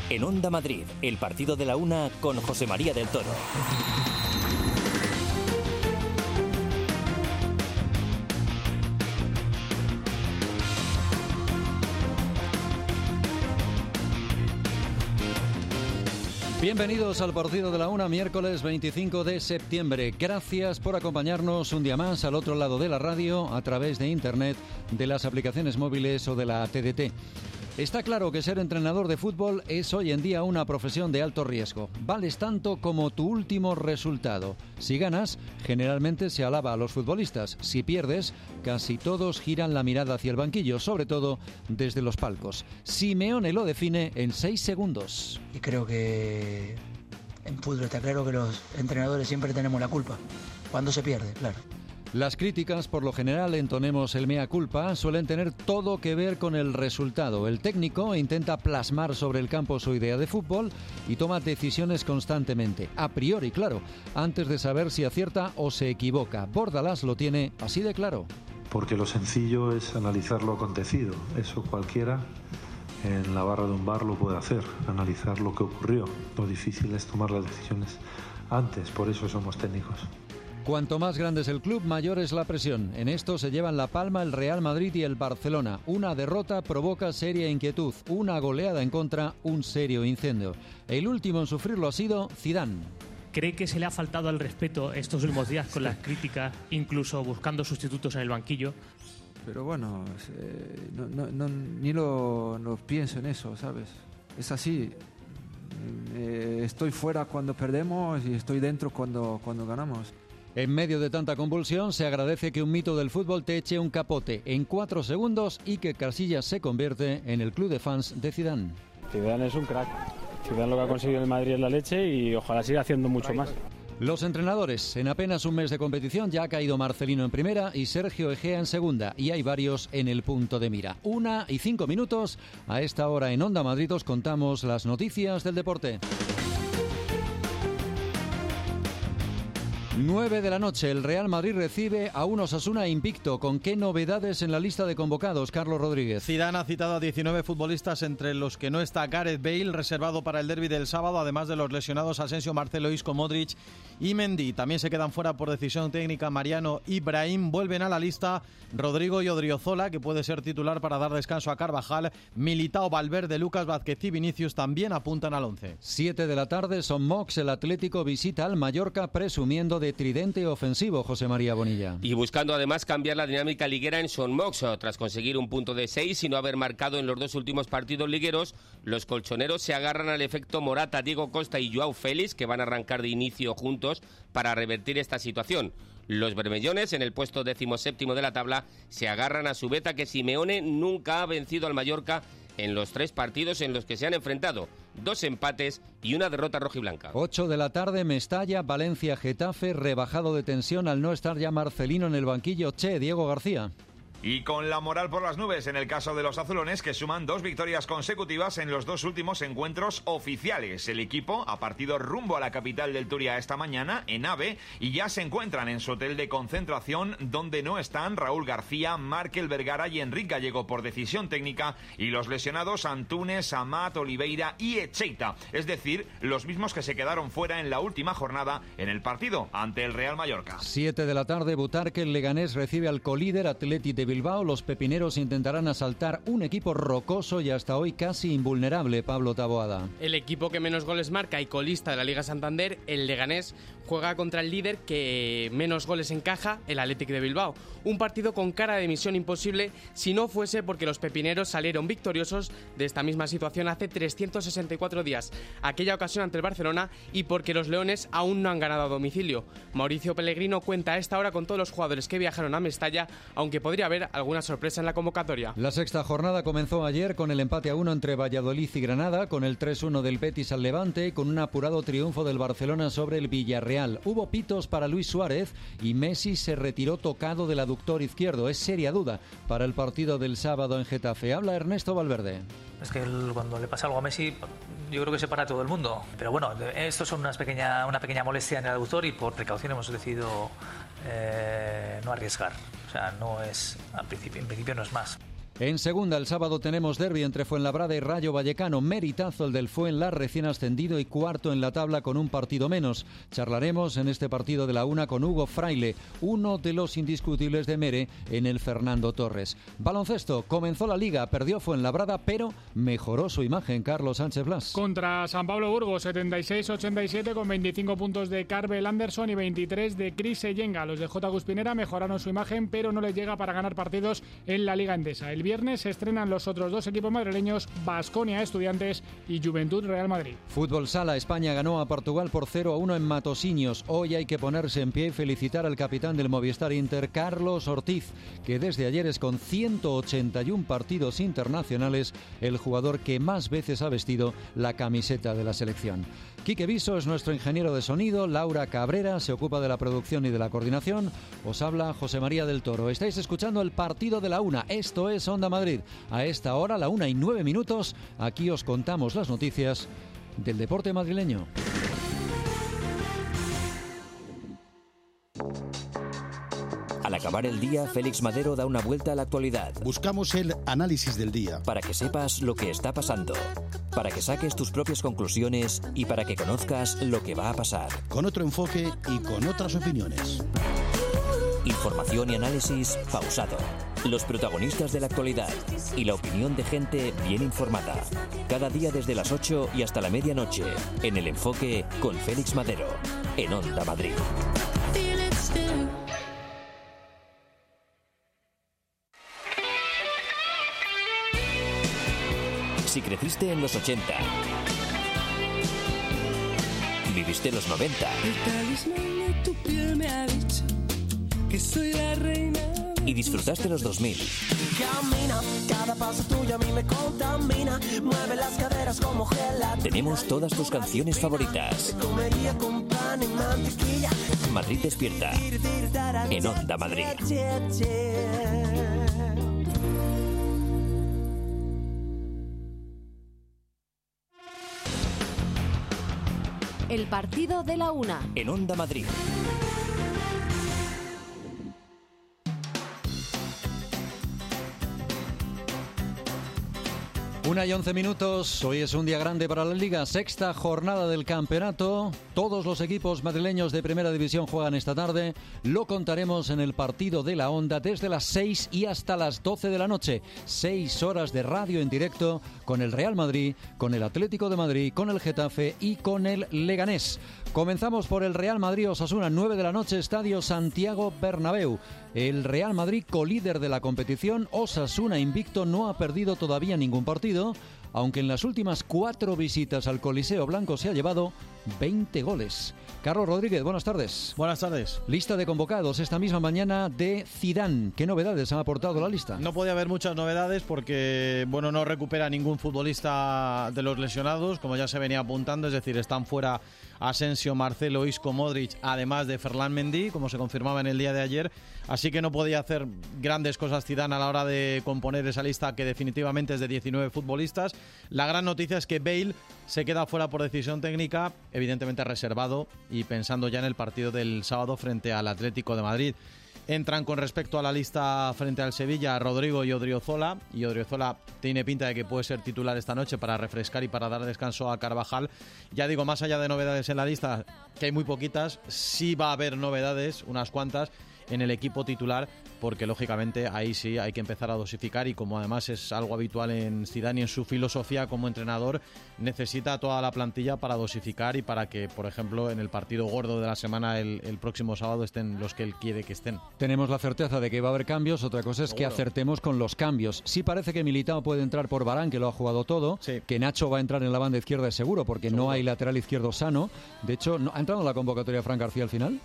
En Onda Madrid, el partido de la una con José María del Toro. Bienvenidos al partido de la una, miércoles 25 de septiembre. Gracias por acompañarnos un día más al otro lado de la radio, a través de internet, de las aplicaciones móviles o de la TDT. Está claro que ser entrenador de fútbol es hoy en día una profesión de alto riesgo. Vales tanto como tu último resultado. Si ganas, generalmente se alaba a los futbolistas. Si pierdes, casi todos giran la mirada hacia el banquillo, sobre todo desde los palcos. Simeone lo define en 6 segundos. Y creo que en fútbol está claro que los entrenadores siempre tenemos la culpa. Cuando se pierde, claro. Las críticas, por lo general, entonemos el mea culpa, suelen tener todo que ver con el resultado. El técnico intenta plasmar sobre el campo su idea de fútbol y toma decisiones constantemente, a priori, claro, antes de saber si acierta o se equivoca. Bordalás lo tiene así de claro. Porque lo sencillo es analizar lo acontecido. Eso cualquiera en la barra de un bar lo puede hacer, analizar lo que ocurrió. Lo difícil es tomar las decisiones antes, por eso somos técnicos. Cuanto más grande es el club, mayor es la presión. En esto se llevan la palma el Real Madrid y el Barcelona. Una derrota provoca seria inquietud, una goleada en contra, un serio incendio. El último en sufrirlo ha sido Zidane. ¿Cree que se le ha faltado al respeto estos últimos días con las críticas, incluso buscando sustitutos en el banquillo? Pero bueno, ni lo pienso en eso, ¿sabes? Es así. Estoy fuera cuando perdemos y estoy dentro cuando ganamos. En medio de tanta convulsión, se agradece que un mito del fútbol te eche un capote en 4 segundos y que Casillas se convierte en el club de fans de Zidane. Zidane es un crack. Zidane lo que ha conseguido en el Madrid es la leche y ojalá siga haciendo mucho más. Los entrenadores. En apenas un mes de competición ya ha caído Marcelino en primera y Sergio Egea en segunda. Y hay varios en el punto de mira. 1:05. A esta hora en Onda Madrid os contamos las noticias del deporte. 9 de la noche, el Real Madrid recibe a un Osasuna invicto. ¿Con qué novedades en la lista de convocados, Carlos Rodríguez? Zidane ha citado a 19 futbolistas, entre los que no está Gareth Bale, reservado para el derbi del sábado, además de los lesionados Asensio, Marcelo, Isco, Modric y Mendy. También se quedan fuera por decisión técnica Mariano y Brahim. Vuelven a la lista Rodrigo y Odriozola, que puede ser titular para dar descanso a Carvajal. Militao, Valverde, Lucas Vázquez y Vinicius también apuntan al 11. 7 de la tarde, Son Mox, el Atlético visita al Mallorca presumiendo de tridente ofensivo, José María Bonilla. Y buscando además cambiar la dinámica liguera en Son Mox, tras conseguir un punto de 6 y no haber marcado en los 2 últimos partidos ligueros, los colchoneros se agarran al efecto Morata, Diego Costa y Joao Félix, que van a arrancar de inicio juntos para revertir esta situación. Los bermellones, en el puesto 17º de la tabla, se agarran a su beta que Simeone nunca ha vencido al Mallorca en los 3 partidos en los que se han enfrentado, 2 empates y una derrota rojiblanca. 8 de la tarde, Mestalla, Valencia, Getafe, rebajado de tensión al no estar ya Marcelino en el banquillo. Diego García. Y con la moral por las nubes en el caso de los azulones, que suman 2 victorias consecutivas en los 2 últimos encuentros oficiales. El equipo ha partido rumbo a la capital del Turia esta mañana, en AVE, y ya se encuentran en su hotel de concentración, donde no están Raúl García, Markel Vergara y Enric Gallego por decisión técnica, y los lesionados Antunes, Amat, Oliveira y Echeita, es decir, los mismos que se quedaron fuera en la última jornada en el partido ante el Real Mallorca. 7 de la tarde, Butarque, el Leganés recibe al colíder Atleti de Bilbao. Los pepineros intentarán asaltar un equipo rocoso y hasta hoy casi invulnerable, Pablo Taboada. El equipo que menos goles marca y colista de la Liga Santander, el Leganés, juega contra el líder que menos goles encaja, el Athletic de Bilbao. Un partido con cara de misión imposible si no fuese porque los pepineros salieron victoriosos de esta misma situación hace 364 días, aquella ocasión ante el Barcelona, y porque los leones aún no han ganado a domicilio. Mauricio Pellegrino cuenta a esta hora con todos los jugadores que viajaron a Mestalla, aunque podría haber alguna sorpresa en la convocatoria. La sexta jornada comenzó ayer con el empate a 1 entre Valladolid y Granada, con el 3-1 del Betis al Levante, con un apurado triunfo del Barcelona sobre el Villarreal. Hubo pitos para Luis Suárez y Messi se retiró tocado del aductor izquierdo. Es seria duda para el partido del sábado en Getafe. Habla Ernesto Valverde. Es que cuando le pasa algo a Messi, yo creo que se para todo el mundo. Pero bueno, esto es una pequeña molestia en el aductor y por precaución hemos decidido no arriesgar. O sea, no es, en principio no es más. En segunda, el sábado tenemos derbi entre Fuenlabrada y Rayo Vallecano. Meritazo el del Fuenla, recién ascendido y cuarto en la tabla con un partido menos. Charlaremos en este partido de la una con Hugo Fraile, uno de los indiscutibles de Mere en el Fernando Torres. Baloncesto, comenzó la Liga, perdió Fuenlabrada, pero mejoró su imagen Carlos Sánchez Blas. Contra San Pablo Burgos, 76-87 con 25 puntos de Carvel Anderson y 23 de Cris Yenga. Los de J. Guspinera mejoraron su imagen, pero no les llega para ganar partidos en la Liga Endesa. El viernes se estrenan los otros dos equipos madrileños, Baskonia Estudiantes y Juventud Real Madrid. Fútbol Sala, España ganó a Portugal por 0-1 en Matosiños. Hoy hay que ponerse en pie y felicitar al capitán del Movistar Inter, Carlos Ortiz, que desde ayer es con 181 partidos internacionales el jugador que más veces ha vestido la camiseta de la selección. Quique Viso es nuestro ingeniero de sonido, Laura Cabrera se ocupa de la producción y de la coordinación. Os habla José María del Toro. Estáis escuchando el partido de la una. Esto es Onda Madrid. A esta hora, 1:09, aquí os contamos las noticias del deporte madrileño. Al acabar el día, Félix Madero da una vuelta a la actualidad. Buscamos el análisis del día. Para que sepas lo que está pasando, para que saques tus propias conclusiones y para que conozcas lo que va a pasar. Con otro enfoque y con otras opiniones. Información y análisis pausado. Los protagonistas de la actualidad y la opinión de gente bien informada. Cada día desde las 8 y hasta la medianoche. En El Enfoque con Félix Madero. En Onda Madrid. Si creciste en los 80, viviste los 90 y disfrutaste los 2000. Camina, cada paso tuyo a mí me contamina, mueve las caderas como gelatina. Tenemos todas tus canciones favoritas. Comería con pan y mantequilla. Madrid despierta en Onda Madrid. El partido de la una. En Onda Madrid. 1:11. Hoy es un día grande para la Liga. Sexta jornada del campeonato. Todos los equipos madrileños de Primera División juegan esta tarde. Lo contaremos en el partido de la Onda desde las 6 y hasta las 12 de la noche. 6 horas de radio en directo con el Real Madrid, con el Atlético de Madrid, con el Getafe y con el Leganés. Comenzamos por el Real Madrid-Osasuna, 9 de la noche, Estadio Santiago Bernabéu. El Real Madrid, colíder de la competición. Osasuna invicto, no ha perdido todavía ningún partido, aunque en las últimas 4 visitas al Coliseo Blanco se ha llevado 20 goles. Carlos Rodríguez, buenas tardes. Buenas tardes. Lista de convocados esta misma mañana de Zidane. ¿Qué novedades ha aportado la lista? No podía haber muchas novedades porque, no recupera ningún futbolista de los lesionados, como ya se venía apuntando, es decir, están fuera Asensio, Marcelo, Isco, Modric, además de Ferland Mendy, como se confirmaba en el día de ayer. Así que no podía hacer grandes cosas Zidane a la hora de componer esa lista que definitivamente es de 19 futbolistas. La gran noticia es que Bale se queda fuera por decisión técnica, evidentemente reservado y pensando ya en el partido del sábado frente al Atlético de Madrid. Entran con respecto a la lista frente al Sevilla Rodrigo y Odriozola tiene pinta de que puede ser titular esta noche para refrescar y para dar descanso a Carvajal. Ya digo, más allá de novedades en la lista, que hay muy poquitas, sí va a haber novedades, unas cuantas, en el equipo titular, porque lógicamente ahí sí hay que empezar a dosificar y como además es algo habitual en Zidane y en su filosofía como entrenador, necesita toda la plantilla para dosificar y para que, por ejemplo, en el partido gordo de la semana el próximo sábado estén los que él quiere que estén. Tenemos la certeza de que va a haber cambios, otra cosa es que acertemos con los cambios. Sí parece que Militao puede entrar por Varane, que lo ha jugado todo, que Nacho va a entrar en la banda izquierda es seguro, porque no hay lateral izquierdo sano. De hecho, ¿ha entrado en la convocatoria Fran García al final?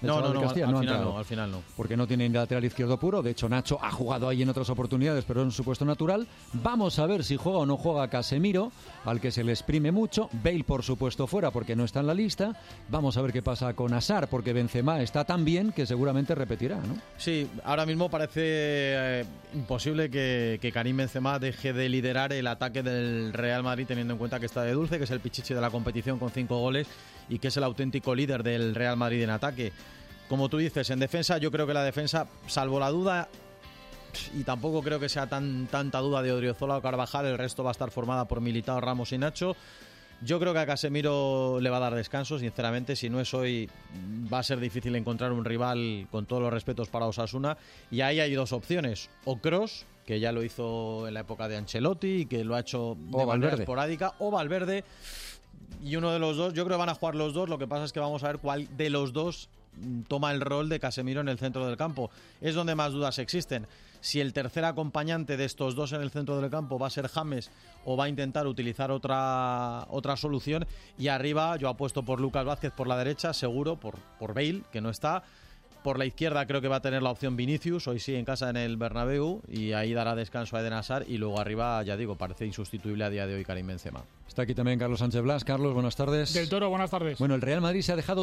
Al final no. Porque no tiene lateral izquierdo puro. De hecho, Nacho ha jugado ahí en otras oportunidades, pero en su puesto natural. Vamos a ver si juega o no juega Casemiro, al que se le exprime mucho. Bale, por supuesto, fuera porque no está en la lista. Vamos a ver qué pasa con Hazard, porque Benzema está tan bien que seguramente repetirá, ¿no? Sí, ahora mismo parece imposible que Karim Benzema deje de liderar el ataque del Real Madrid, teniendo en cuenta que está de dulce, que es el pichichi de la competición con 5 goles y que es el auténtico líder del Real Madrid en ataque. Como tú dices, en defensa, yo creo que la defensa, salvo la duda y tampoco creo que sea tanta duda de Odriozola o Carvajal. El resto va a estar formada por Militao, Ramos y Nacho. Yo creo que a Casemiro le va a dar descanso, sinceramente. Si no es hoy, va a ser difícil encontrar un rival, con todos los respetos, para Osasuna. Y ahí hay dos opciones: o Kroos, que ya lo hizo en la época de Ancelotti y que lo ha hecho de manera esporádica, o Valverde. Y uno de los dos, yo creo que van a jugar los dos. Lo que pasa es que vamos a ver cuál de los dos toma el rol de Casemiro en el centro del campo. Es donde más dudas existen. Si el tercer acompañante de estos dos en el centro del campo va a ser James o va a intentar utilizar otra solución. Y arriba yo apuesto por Lucas Vázquez por la derecha, seguro, por Bale, que no está. Por la izquierda creo que va a tener la opción Vinicius, hoy sí en casa en el Bernabéu, y ahí dará descanso a Eden Hazard. Y luego arriba, ya digo, parece insustituible a día de hoy Karim Benzema. Está aquí también Carlos Sánchez Blas. Carlos, buenas tardes. Del Toro, buenas tardes. Bueno, el Real Madrid se ha dejado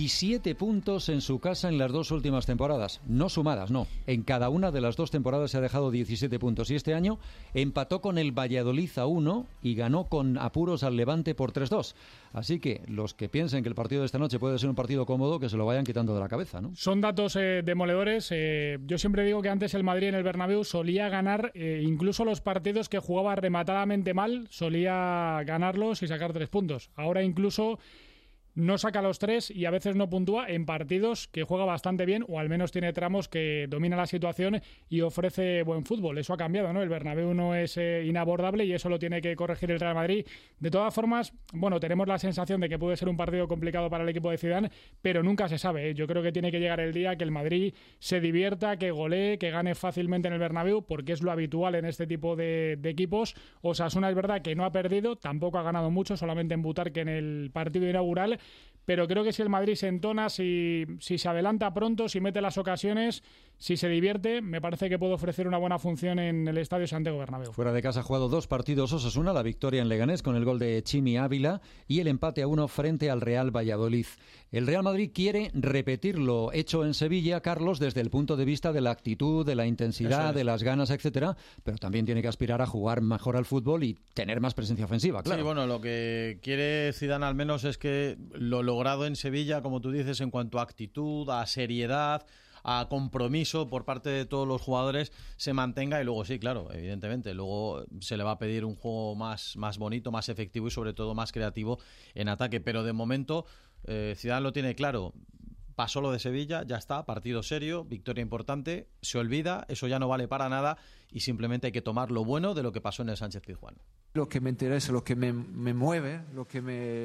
17 puntos en su casa en las dos últimas temporadas. No sumadas, no. En cada una de las dos temporadas se ha dejado 17 puntos. Y este año empató con el Valladolid a 1 y ganó con apuros al Levante por 3-2. Así que los que piensen que el partido de esta noche puede ser un partido cómodo, que se lo vayan quitando de la cabeza, ¿no? Son datos demoledores. Yo siempre digo que antes el Madrid en el Bernabéu solía ganar incluso los partidos que jugaba rematadamente mal, solía ganarlos y sacar 3 puntos. Ahora incluso no saca los 3 y a veces no puntúa en partidos que juega bastante bien, o al menos tiene tramos que domina la situación y ofrece buen fútbol. Eso ha cambiado, ¿no? El Bernabéu no es inabordable y eso lo tiene que corregir el Real Madrid. De todas formas, bueno, tenemos la sensación de que puede ser un partido complicado para el equipo de Zidane, pero nunca se sabe, ¿eh? Yo creo que tiene que llegar el día que el Madrid se divierta, que golee, que gane fácilmente en el Bernabéu, porque es lo habitual en este tipo de equipos. Osasuna es verdad que no ha perdido, tampoco ha ganado mucho, solamente en Butarque en el partido inaugural. Pero creo que si el Madrid se entona, si se adelanta pronto, si mete las ocasiones, si se divierte, me parece que puede ofrecer una buena función en el Estadio Santiago Bernabéu. Fuera de casa ha jugado 2 partidos Osasuna, la victoria en Leganés con el gol de Chimi Ávila y el empate a 1 frente al Real Valladolid. El Real Madrid quiere repetir lo hecho en Sevilla, Carlos, desde el punto de vista de la actitud, de la intensidad, de las ganas, etcétera, pero también tiene que aspirar a jugar mejor al fútbol y tener más presencia ofensiva, claro. Sí, bueno, lo que quiere Zidane al menos es que lo logrado en Sevilla, como tú dices, en cuanto a actitud, a seriedad, a compromiso por parte de todos los jugadores, se mantenga. Y luego sí, claro, evidentemente, luego se le va a pedir un juego más bonito, más efectivo y sobre todo más creativo en ataque. Pero de momento Zidane lo tiene claro. Pasó lo de Sevilla, ya está, partido serio, victoria importante, se olvida, eso ya no vale para nada y simplemente hay que tomar lo bueno de lo que pasó en el Sánchez-Pizjuán. Lo que me interesa, lo que me mueve, lo que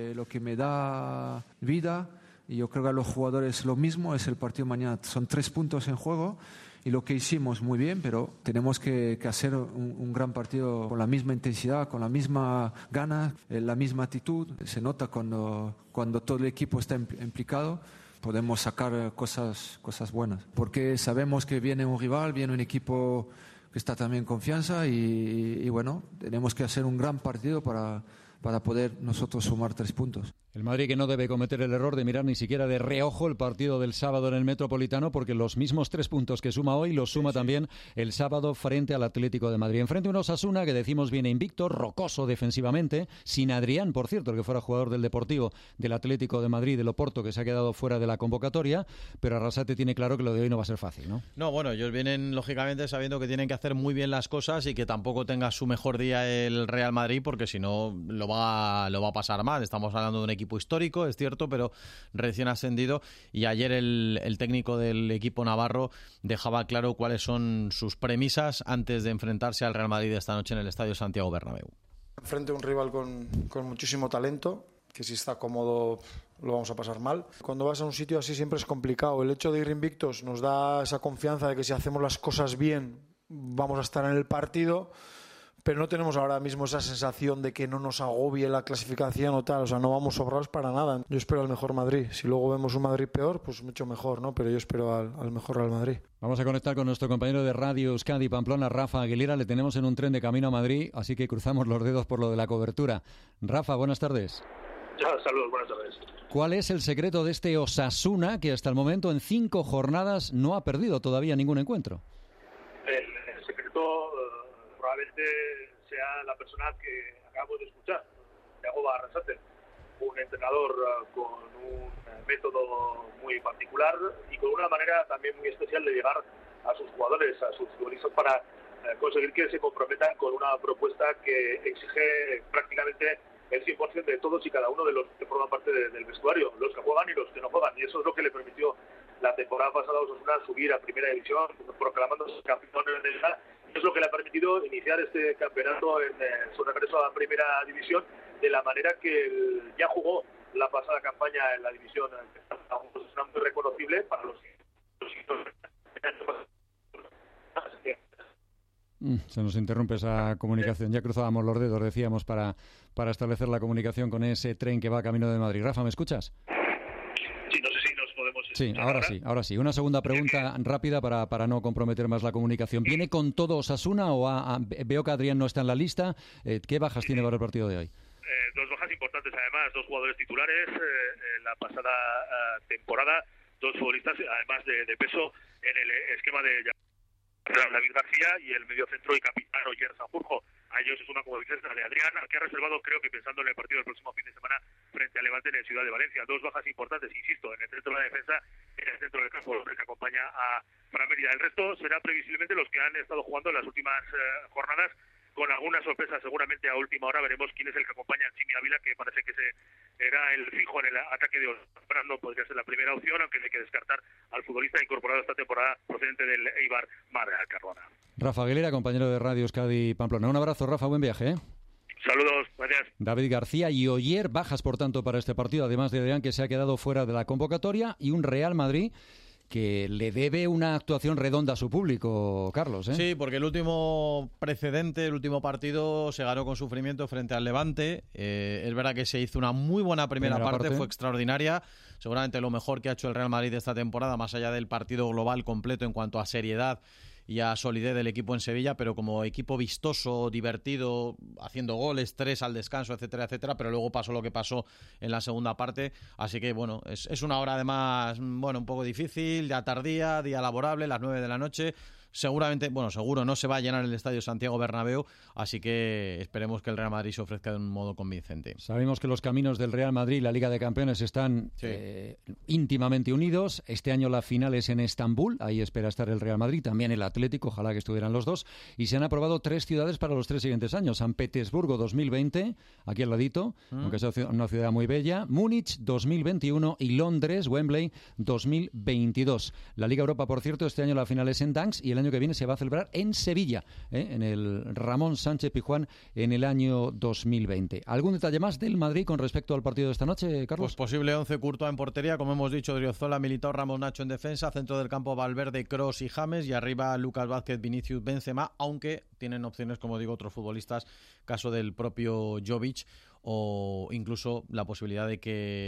me da vida, y yo creo que a los jugadores lo mismo, es el partido mañana. Son 3 puntos en juego y lo que hicimos muy bien, pero tenemos que hacer un gran partido con la misma intensidad, con la misma ganas, la misma actitud. Se nota cuando todo el equipo está implicado. Podemos sacar cosas buenas, porque sabemos que viene un rival, viene un equipo que está también en confianza y bueno, tenemos que hacer un gran partido para poder nosotros sumar 3 puntos. El Madrid que no debe cometer el error de mirar ni siquiera de reojo el partido del sábado en el Metropolitano, porque los mismos 3 puntos que suma hoy los suma también el sábado frente al Atlético de Madrid. Enfrente un Osasuna que decimos viene invicto, rocoso defensivamente, sin Adrián, por cierto, el que fuera jugador del Deportivo, del Atlético de Madrid, del Oporto, que se ha quedado fuera de la convocatoria, pero Arrasate tiene claro que lo de hoy no va a ser fácil, ¿no? No, bueno, ellos vienen lógicamente sabiendo que tienen que hacer muy bien las cosas y que tampoco tenga su mejor día el Real Madrid, porque si no lo va a pasar mal. Estamos hablando de un equipo histórico, es cierto, pero recién ascendido, y ayer el técnico del equipo navarro dejaba claro cuáles son sus premisas antes de enfrentarse al Real Madrid esta noche en el Estadio Santiago Bernabéu. Frente a un rival con muchísimo talento, que si está cómodo lo vamos a pasar mal. Cuando vas a un sitio así siempre es complicado. El hecho de ir invictos nos da esa confianza de que si hacemos las cosas bien vamos a estar en el partido, pero no tenemos ahora mismo esa sensación de que no nos agobie la clasificación o tal. O sea, no vamos sobrados para nada. Yo espero al mejor Madrid. Si luego vemos un Madrid peor, pues mucho mejor, ¿no? Pero yo espero al mejor Real Madrid. Vamos a conectar con nuestro compañero de Radio Euskadi Pamplona, Rafa Aguilera. Le tenemos en un tren de camino a Madrid, así que cruzamos los dedos por lo de la cobertura. Rafa, buenas tardes. Saludos, buenas tardes. ¿Cuál es el secreto de este Osasuna que hasta el momento en 5 jornadas no ha perdido todavía ningún encuentro? El secreto probablemente sea la persona que acabamos de escuchar, Yagoba Arrasate, un entrenador con un método muy particular y con una manera también muy especial de llegar a sus jugadores, a sus futbolistas, para conseguir que se comprometan con una propuesta que exige prácticamente el 100% de todos y cada uno de los que forman parte del vestuario, los que juegan y los que no juegan, y eso es lo que le permitió la temporada pasada a Osasuna subir a primera división, proclamándose campeón de Liga. Es lo que le ha permitido iniciar este campeonato en su regreso a primera división de la manera que ya jugó la pasada campaña en la división. Es muy reconocible para los Se nos interrumpe esa comunicación. Ya cruzábamos los dedos, decíamos, para establecer la comunicación con ese tren que va camino de Madrid. Rafa, ¿me escuchas? Sí, no sé si nos podemos Sí, ahora sí. Una segunda pregunta rápida para no comprometer más la comunicación. ¿Viene con todo Osasuna o veo que Adrián no está en la lista? ¿Qué bajas tiene para el partido de hoy? Dos bajas importantes, además, dos jugadores titulares en la pasada temporada, dos futbolistas, además de peso en el esquema de David García y el mediocentro y capitán Oyer Sanjurjo. A ellos es una competencia de Adrián, que ha reservado, creo que pensando en el partido del próximo fin de semana frente a Levante en el Ciudad de Valencia. Dos bajas importantes, insisto, en el centro de la defensa, en el centro del campo, que acompaña a Fran Mérida. El resto será previsiblemente los que han estado jugando en las últimas jornadas, con alguna sorpresa seguramente a última hora. Veremos quién es el que acompaña a Chimi Ávila, que parece que era el fijo en el ataque de Osasuna. Podría ser la primera opción, aunque hay que descartar al futbolista incorporado esta temporada procedente del Eibar, Marga Carrona. Rafa Aguilera, compañero de Radio Euskadi Pamplona. Un abrazo, Rafa, buen viaje. Saludos, gracias. David García y Oyer, bajas por tanto para este partido, además de Adrián, que se ha quedado fuera de la convocatoria, y un Real Madrid que le debe una actuación redonda a su público, Carlos. Sí, porque el último precedente, el último partido, se ganó con sufrimiento frente al Levante. Es verdad que se hizo una muy buena primera parte, fue extraordinaria. Seguramente lo mejor que ha hecho el Real Madrid esta temporada, más allá del partido global completo en cuanto a seriedad y a solidez del equipo en Sevilla, pero como equipo vistoso, divertido, haciendo goles, 3 al descanso, etcétera, etcétera, pero luego pasó lo que pasó en la segunda parte, así que bueno, es una hora además, bueno, un poco difícil, ya tardía, día laborable, las 9 de la noche. Seguramente, seguro no se va a llenar el estadio Santiago Bernabéu, así que esperemos que el Real Madrid se ofrezca de un modo convincente. Sabemos que los caminos del Real Madrid y la Liga de Campeones están íntimamente unidos. Este año la final es en Estambul, ahí espera estar el Real Madrid, también el Atlético, ojalá que estuvieran los dos, y se han aprobado 3 ciudades para los 3 siguientes años. San Petersburgo 2020, aquí al ladito, aunque es una ciudad muy bella, Múnich 2021 y Londres, Wembley 2022. La Liga Europa, por cierto, este año la final es en Danks y el año que viene se va a celebrar en Sevilla, en el Ramón Sánchez Pizjuán en el año 2020. ¿Algún detalle más del Madrid con respecto al partido de esta noche, Carlos? Pues posible 11, Courtois en portería, como hemos dicho, Odriozola, Militao, Ramos, Nacho en defensa, centro del campo Valverde, Kroos y James, y arriba Lucas Vázquez, Vinicius, Benzema, aunque tienen opciones, como digo, otros futbolistas, caso del propio Jovic, o incluso la posibilidad de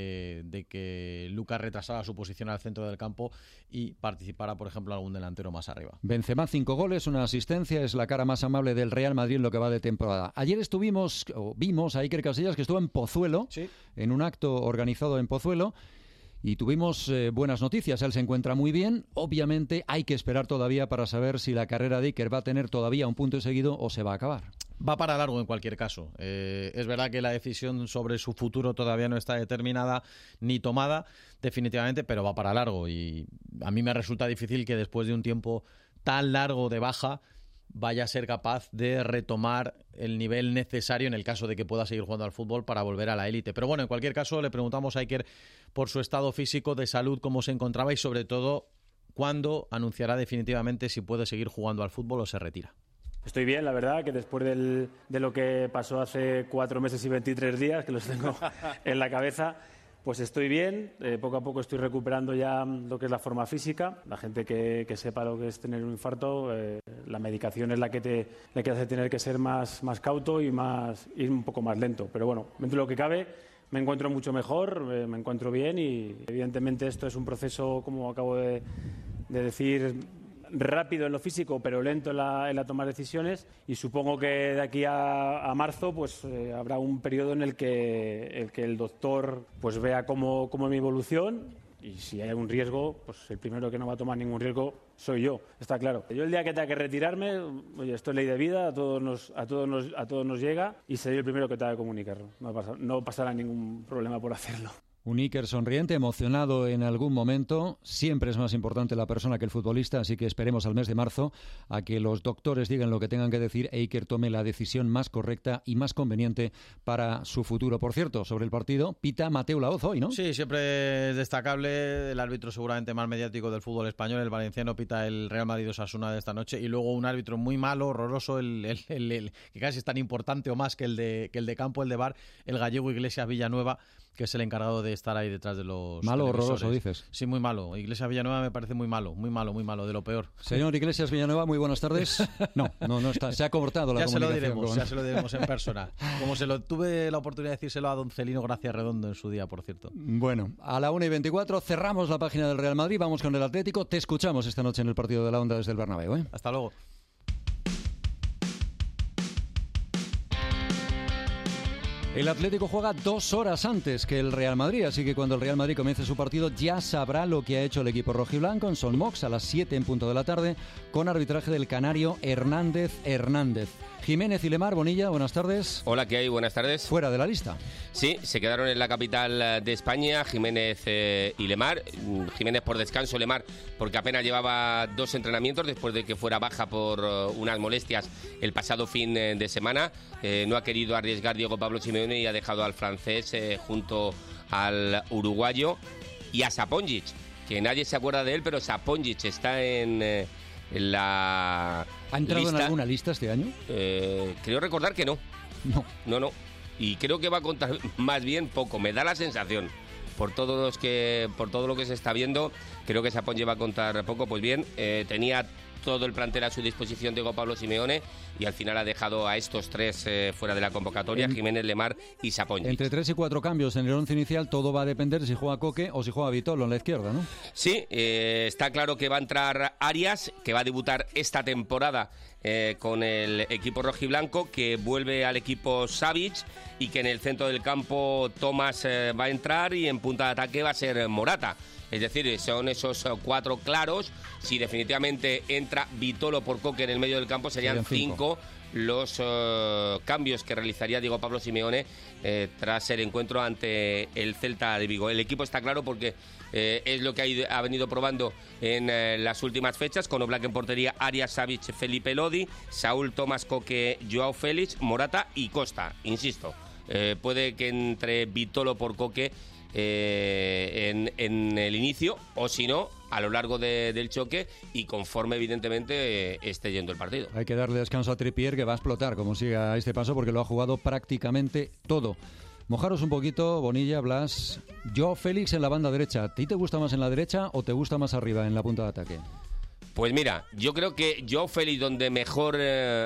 que Lucas retrasara su posición al centro del campo y participara, por ejemplo, algún delantero más arriba. Benzema, 5 goles, una asistencia, es la cara más amable del Real Madrid en lo que va de temporada. Ayer vimos a Iker Casillas, que estuvo en Pozuelo, en un acto organizado en Pozuelo, y tuvimos buenas noticias. Él se encuentra muy bien. Obviamente hay que esperar todavía para saber si la carrera de Iker va a tener todavía un punto seguido o se va a acabar. Va para largo en cualquier caso. Es verdad que la decisión sobre su futuro todavía no está determinada ni tomada definitivamente, pero va para largo, y a mí me resulta difícil que después de un tiempo tan largo de baja vaya a ser capaz de retomar el nivel necesario en el caso de que pueda seguir jugando al fútbol para volver a la élite. Pero bueno, en cualquier caso le preguntamos a Iker por su estado físico, de salud, cómo se encontraba y sobre todo cuándo anunciará definitivamente si puede seguir jugando al fútbol o se retira. Estoy bien, la verdad, que después de lo que pasó hace 4 meses y 23 días, que los tengo en la cabeza, pues estoy bien. Poco a poco estoy recuperando ya lo que es la forma física. La gente que sepa lo que es tener un infarto, la medicación es la que hace tener que ser más cauto y ir un poco más lento. Pero bueno, dentro de lo que cabe, me encuentro mucho mejor, me encuentro bien, y evidentemente esto es un proceso, como acabo de decir, rápido en lo físico, pero lento en la toma de decisiones, y supongo que de aquí a marzo pues habrá un periodo en el que el doctor pues vea cómo es mi evolución, y si hay un riesgo, pues el primero que no va a tomar ningún riesgo soy yo, está claro. Yo el día que tenga que retirarme, oye, esto es ley de vida, a todos nos llega, y seré el primero que tenga que comunicarlo. No pasará ningún problema por hacerlo. Un Iker sonriente, emocionado en algún momento. Siempre es más importante la persona que el futbolista, así que esperemos al mes de marzo a que los doctores digan lo que tengan que decir e Iker tome la decisión más correcta y más conveniente para su futuro. Por cierto, sobre el partido, pita Mateu Laoz hoy, ¿no? Sí, siempre es destacable. El árbitro seguramente más mediático del fútbol español, el valenciano, pita el Real Madrid-Osasuna de esta noche. Y luego un árbitro muy malo, horroroso, el que casi es tan importante o más que el de campo, el de VAR, el gallego Iglesias Villanueva, que es el encargado de estar ahí detrás de los malo, televisores. Horroroso, dices. Sí, muy malo. Iglesias Villanueva me parece muy malo, de lo peor. Señor Iglesias Villanueva, muy buenas tardes. No está, se ha cortado la comunicación. Ya se lo diremos en persona. Como tuve la oportunidad de decírselo a don Celino Gracia Redondo en su día, por cierto. Bueno, a la 1:24 cerramos la página del Real Madrid, vamos con el Atlético. Te escuchamos esta noche en el partido de la Onda desde el Bernabéu, ¿eh? Hasta luego. El Atlético juega 2 horas antes que el Real Madrid, así que cuando el Real Madrid comience su partido ya sabrá lo que ha hecho el equipo rojiblanco en Son Mox a las 7 en punto de la tarde, con arbitraje del canario Hernández. Jiménez y Lemar, Bonilla, buenas tardes. Hola, ¿qué hay? Buenas tardes. Fuera de la lista. Sí, se quedaron en la capital de España, Jiménez y Lemar. Jiménez por descanso, Lemar porque apenas llevaba 2 entrenamientos después de que fuera baja por unas molestias el pasado fin de semana. No ha querido arriesgar Diego Pablo Simeone y ha dejado al francés junto al uruguayo y a Saponjic, que nadie se acuerda de él, pero Saponjic está en la ¿Ha entrado lista. en alguna lista este año? Creo recordar que no. No. Y creo que va a contar más bien poco. Me da la sensación, por todo lo que se está viendo, creo que Saponjic va a contar poco. Pues bien, tenía todo el plantel a su disposición Diego Pablo Simeone y al final ha dejado a estos 3 fuera de la convocatoria, Jiménez, Lemar y Saponjic. Entre 3 y 4 cambios en el once inicial, todo va a depender de si juega Coque o si juega Vitolo en la izquierda, ¿no? Sí, está claro que va a entrar Arias, que va a debutar esta temporada con el equipo rojiblanco, que vuelve al equipo Savic y que en el centro del campo Tomás va a entrar y en punta de ataque va a ser Morata. Es decir, son esos 4 claros. Si definitivamente entra Vitolo por Coque en el medio del campo, serían 5 los cambios que realizaría Diego Pablo Simeone tras el encuentro ante el Celta de Vigo. El equipo está claro porque es lo que ha venido probando en las últimas fechas, con Oblak en portería, Arias, Savic, Felipe Lodi, Saúl, Tomás, Coque, Joao Félix, Morata y Costa. Insisto, puede que entre Vitolo por Coque en el inicio, o si no, a lo largo del choque y conforme evidentemente esté yendo el partido. Hay que darle descanso a Trippier, que va a explotar como siga a este paso, porque lo ha jugado prácticamente todo. Mojaros un poquito, Bonilla, Blas. Joao Félix en la banda derecha. ¿A ti te gusta más en la derecha o te gusta más arriba en la punta de ataque? Pues mira, yo creo que Joao Félix donde mejor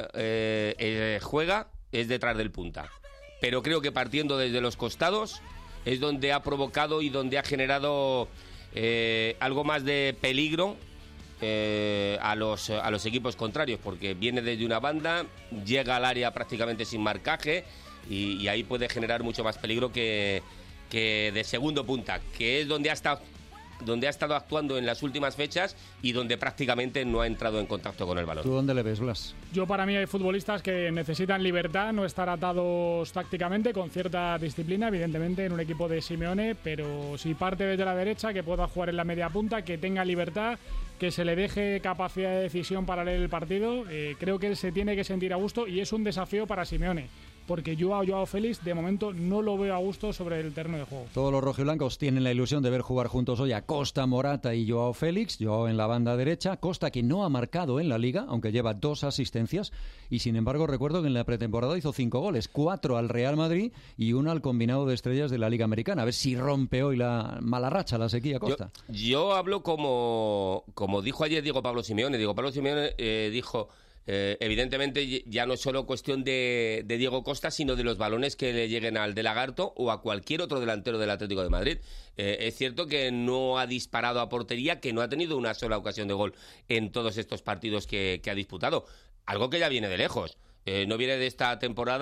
juega es detrás del punta, pero creo que partiendo desde los costados es donde ha provocado y donde ha generado algo más de peligro a los equipos contrarios, porque viene desde una banda, llega al área prácticamente sin marcaje y ahí puede generar mucho más peligro que de segundo punta, que es donde ha estado actuando en las últimas fechas y donde prácticamente no ha entrado en contacto con el balón. ¿Tú dónde le ves, Blas? Yo, para mí, hay futbolistas que necesitan libertad, no estar atados tácticamente, con cierta disciplina, evidentemente, en un equipo de Simeone, pero si parte desde la derecha, que pueda jugar en la media punta, que tenga libertad, que se le deje capacidad de decisión para leer el partido. Creo que él se tiene que sentir a gusto y es un desafío para Simeone, porque yo a Joao Félix de momento no lo veo a gusto sobre el terreno de juego. Todos los rojiblancos tienen la ilusión de ver jugar juntos hoy a Costa, Morata y Joao Félix. Joao en la banda derecha, Costa, que no ha marcado en la Liga, aunque lleva 2 asistencias, y sin embargo recuerdo que en la pretemporada hizo 5 goles, 4 al Real Madrid y 1 al combinado de estrellas de la Liga Americana. A ver si rompe hoy la mala racha, la sequía, Costa. Yo hablo como dijo ayer Diego Pablo Simeone. Diego Pablo Simeone dijo... evidentemente ya no es solo cuestión de Diego Costa, sino de los balones que le lleguen al De Lagarto o a cualquier otro delantero del Atlético de Madrid. Es cierto que no ha disparado a portería, que no ha tenido una sola ocasión de gol en todos estos partidos que ha disputado, algo que ya viene de lejos. No viene de esta temporada,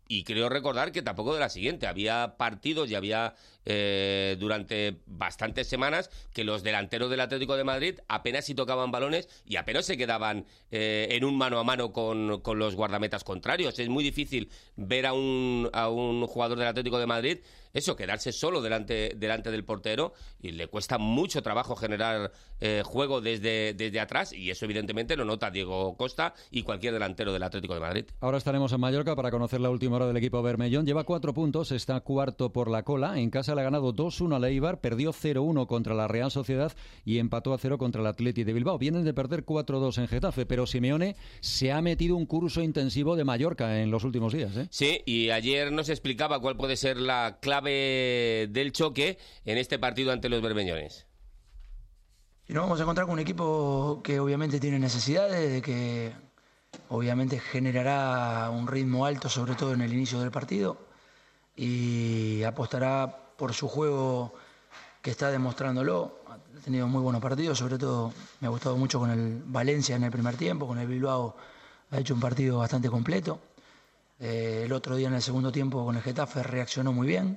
Y creo recordar que tampoco de la siguiente. Había partidos y había durante bastantes semanas que los delanteros del Atlético de Madrid apenas si tocaban balones y apenas se quedaban en un mano a mano con los guardametas contrarios. Es muy difícil ver a un jugador del Atlético de Madrid quedarse solo delante del portero, y le cuesta mucho trabajo generar juego desde atrás, y eso evidentemente lo nota Diego Costa y cualquier delantero del Atlético de Madrid. Ahora estaremos en Mallorca para conocer la última hora del equipo bermellón. Lleva 4 puntos, está cuarto por la cola. En casa le ha ganado 2-1 al Eibar, perdió 0-1 contra la Real Sociedad y empató a 0 contra el Athletic de Bilbao. Vienen de perder 4-2 en Getafe, pero Simeone se ha metido un curso intensivo de Mallorca en los últimos días, ¿eh? Sí, y ayer nos explicaba cuál puede ser la clave del choque en este partido ante los bermeñones. Y nos vamos a encontrar con un equipo que obviamente tiene necesidades, de que obviamente generará un ritmo alto, sobre todo en el inicio del partido, y apostará por su juego, que está demostrándolo. Ha tenido muy buenos partidos, sobre todo me ha gustado mucho con el Valencia en el primer tiempo, con el Bilbao ha hecho un partido bastante completo. El otro día en el segundo tiempo con el Getafe reaccionó muy bien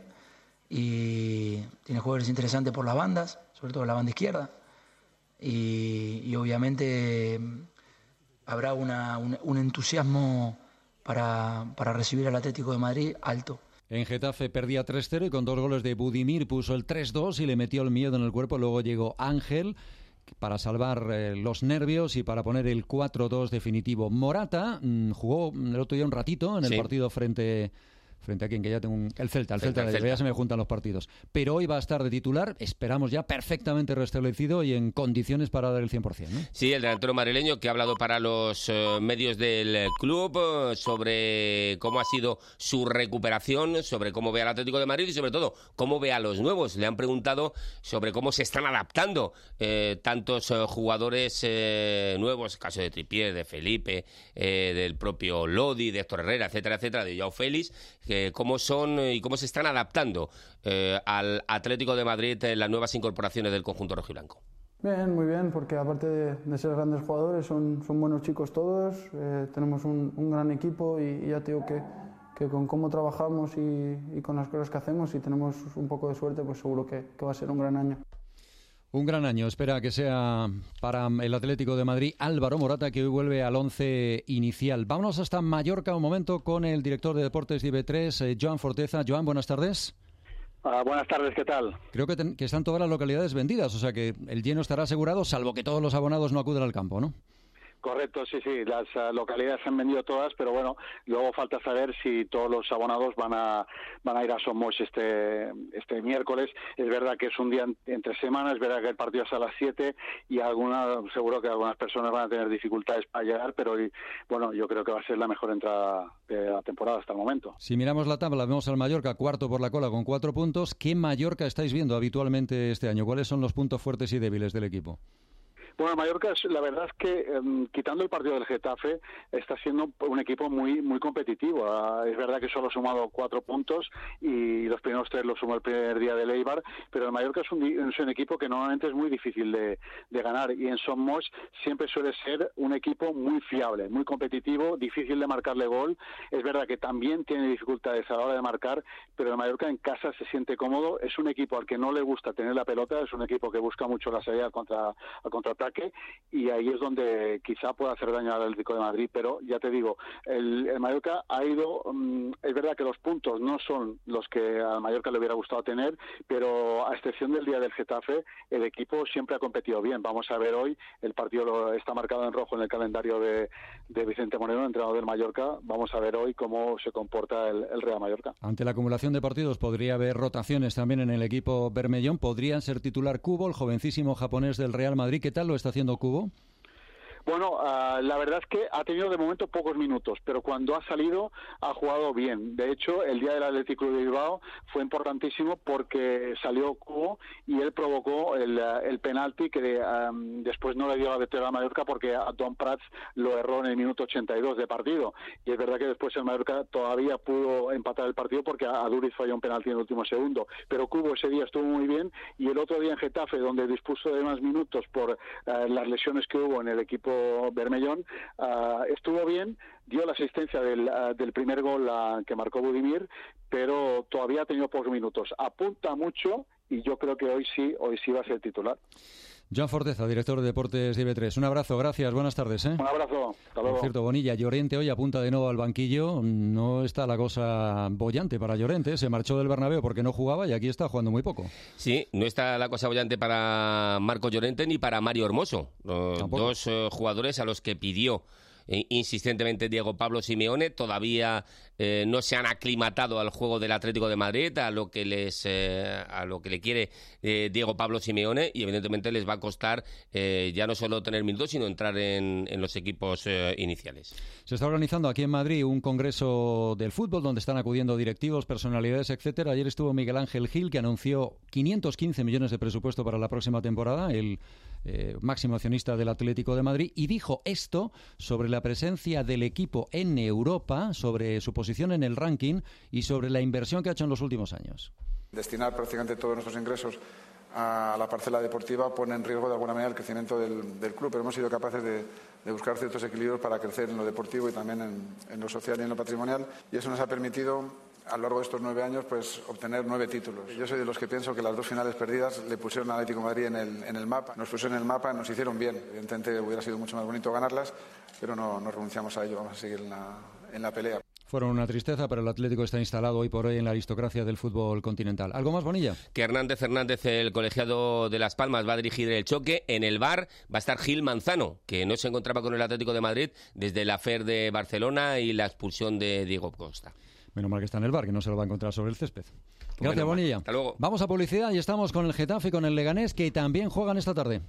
y tiene jugadores interesantes por las bandas, sobre todo la banda izquierda, y obviamente habrá un entusiasmo para recibir al Atlético de Madrid alto. En Getafe perdía 3-0 y con 2 goles de Budimir puso el 3-2 y le metió el miedo en el cuerpo. Luego llegó Ángel para salvar los nervios y para poner el 4-2 definitivo. Morata jugó el otro día un ratito en el partido frente a quien, que ya tengo el Celta, ya se me juntan los partidos. Pero hoy va a estar de titular, esperamos ya perfectamente restablecido y en condiciones para dar el 100%, ¿no? Sí, el delantero madrileño que ha hablado para los medios del club sobre cómo ha sido su recuperación, sobre cómo ve al Atlético de Madrid y sobre todo cómo ve a los nuevos. Le han preguntado sobre cómo se están adaptando tantos jugadores nuevos, caso de Trippier, de Felipe, del propio Lodi, de Héctor Herrera, etcétera, etcétera, de Joao Félix, cómo son y cómo se están adaptando al Atlético de Madrid las nuevas incorporaciones del conjunto rojiblanco. Bien, muy bien, porque aparte de ser grandes jugadores, son buenos chicos todos, tenemos un gran equipo y ya te digo que con cómo trabajamos y con las cosas que hacemos, si tenemos un poco de suerte, pues seguro que va a ser un gran año. Un gran año, espera que sea para el Atlético de Madrid. Álvaro Morata, que hoy vuelve al 11 inicial. Vámonos hasta Mallorca un momento con el director de deportes de IB3, Joan Forteza. Joan, buenas tardes. Buenas tardes, ¿qué tal? Creo que están todas las localidades vendidas, o sea que el lleno estará asegurado, salvo que todos los abonados no acudan al campo, ¿no? Correcto, sí, las localidades se han vendido todas, pero bueno, luego falta saber si todos los abonados van a ir a Somos este miércoles. Es verdad que es un día entre semanas, es verdad que el partido es a las 7 y seguro que algunas personas van a tener dificultades para llegar, pero bueno, yo creo que va a ser la mejor entrada de la temporada hasta el momento. Si miramos la tabla, vemos al Mallorca cuarto por la cola con 4 puntos. ¿Qué Mallorca estáis viendo habitualmente este año? ¿Cuáles son los puntos fuertes y débiles del equipo? Bueno, Mallorca, la verdad es que quitando el partido del Getafe, está siendo un equipo muy muy competitivo. Es verdad que solo ha sumado 4 puntos y los primeros 3 los sumó el primer día del Eibar, pero el Mallorca es un equipo que normalmente es muy difícil de ganar, y en Somos siempre suele ser un equipo muy fiable, muy competitivo, difícil de marcarle gol. Es verdad que también tiene dificultades a la hora de marcar, pero el Mallorca en casa se siente cómodo. Es un equipo al que no le gusta tener la pelota, es un equipo que busca mucho la salida al contraataque, y ahí es donde quizá pueda hacer daño al Atlético de Madrid. Pero ya te digo, el Mallorca ha ido, es verdad que los puntos no son los que al Mallorca le hubiera gustado tener, pero a excepción del día del Getafe, el equipo siempre ha competido bien. Vamos a ver hoy, el partido está marcado en rojo en el calendario de Vicente Moreno, entrenador del Mallorca. Vamos a ver hoy cómo se comporta el Real Mallorca. Ante la acumulación de partidos podría haber rotaciones también en el equipo bermellón. Podrían ser titular Kubo, el jovencísimo japonés del Real Madrid. ¿Qué tal lo está haciendo Kubo? Bueno, la verdad es que ha tenido de momento pocos minutos, pero cuando ha salido ha jugado bien. De hecho, el día del Athletic Club de Bilbao fue importantísimo porque salió Kubo y él provocó el penalti que después no le dio la victoria a Mallorca porque a Don Prats lo erró en el minuto 82 de partido. Y es verdad que después el Mallorca todavía pudo empatar el partido porque a Duriz falló un penalti en el último segundo. Pero Kubo ese día estuvo muy bien, y el otro día en Getafe, donde dispuso de más minutos por las lesiones que hubo en el equipo Alberto Bermellón, estuvo bien, dio la asistencia del primer gol que marcó Budimir, pero todavía ha tenido pocos minutos. Apunta mucho y yo creo que hoy sí va a ser titular. Joan Forteza, director de Deportes de IB3. Un abrazo, gracias, buenas tardes. Un abrazo, hasta luego. Por cierto, Bonilla, Llorente hoy apunta de nuevo al banquillo. No está la cosa bollante para Llorente. Se marchó del Bernabéu porque no jugaba y aquí está jugando muy poco. Sí, no está la cosa bollante para Marco Llorente ni para Mario Hermoso. Dos jugadores a los que pidió insistentemente Diego Pablo Simeone. Todavía no se han aclimatado al juego del Atlético de Madrid, a lo que le quiere Diego Pablo Simeone, y evidentemente les va a costar ya no solo tener minutos, sino entrar en los equipos iniciales. Se está organizando aquí en Madrid un congreso del fútbol donde están acudiendo directivos, personalidades, etcétera. Ayer estuvo Miguel Ángel Gil, que anunció 515 millones de presupuesto para la próxima temporada, el máximo accionista del Atlético de Madrid, y dijo esto sobre la presencia del equipo en Europa, sobre su posición en el ranking y sobre la inversión que ha hecho en los últimos años. Destinar prácticamente todos nuestros ingresos a la parcela deportiva pone en riesgo de alguna manera el crecimiento del club, pero hemos sido capaces de buscar ciertos equilibrios para crecer en lo deportivo y también en lo social y en lo patrimonial, y eso nos ha permitido a lo largo de estos 9 años pues obtener 9 títulos. Yo soy de los que pienso que las 2 finales perdidas le pusieron al Atlético de Madrid en el mapa. Nos pusieron en el mapa, nos hicieron bien. Evidentemente hubiera sido mucho más bonito ganarlas, pero no renunciamos a ello, vamos a seguir en la pelea. Fueron una tristeza, pero el Atlético está instalado hoy por hoy en la aristocracia del fútbol continental. ¿Algo más, Bonilla? Que Hernández, el colegiado de Las Palmas, va a dirigir el choque. En el VAR va a estar Gil Manzano, que no se encontraba con el Atlético de Madrid desde el affair de Barcelona y la expulsión de Diego Costa. Menos mal que está en el VAR, que no se lo va a encontrar sobre el césped. Gracias, Bonilla. Hasta luego. Vamos a publicidad y estamos con el Getafe y con el Leganés, que también juegan esta tarde.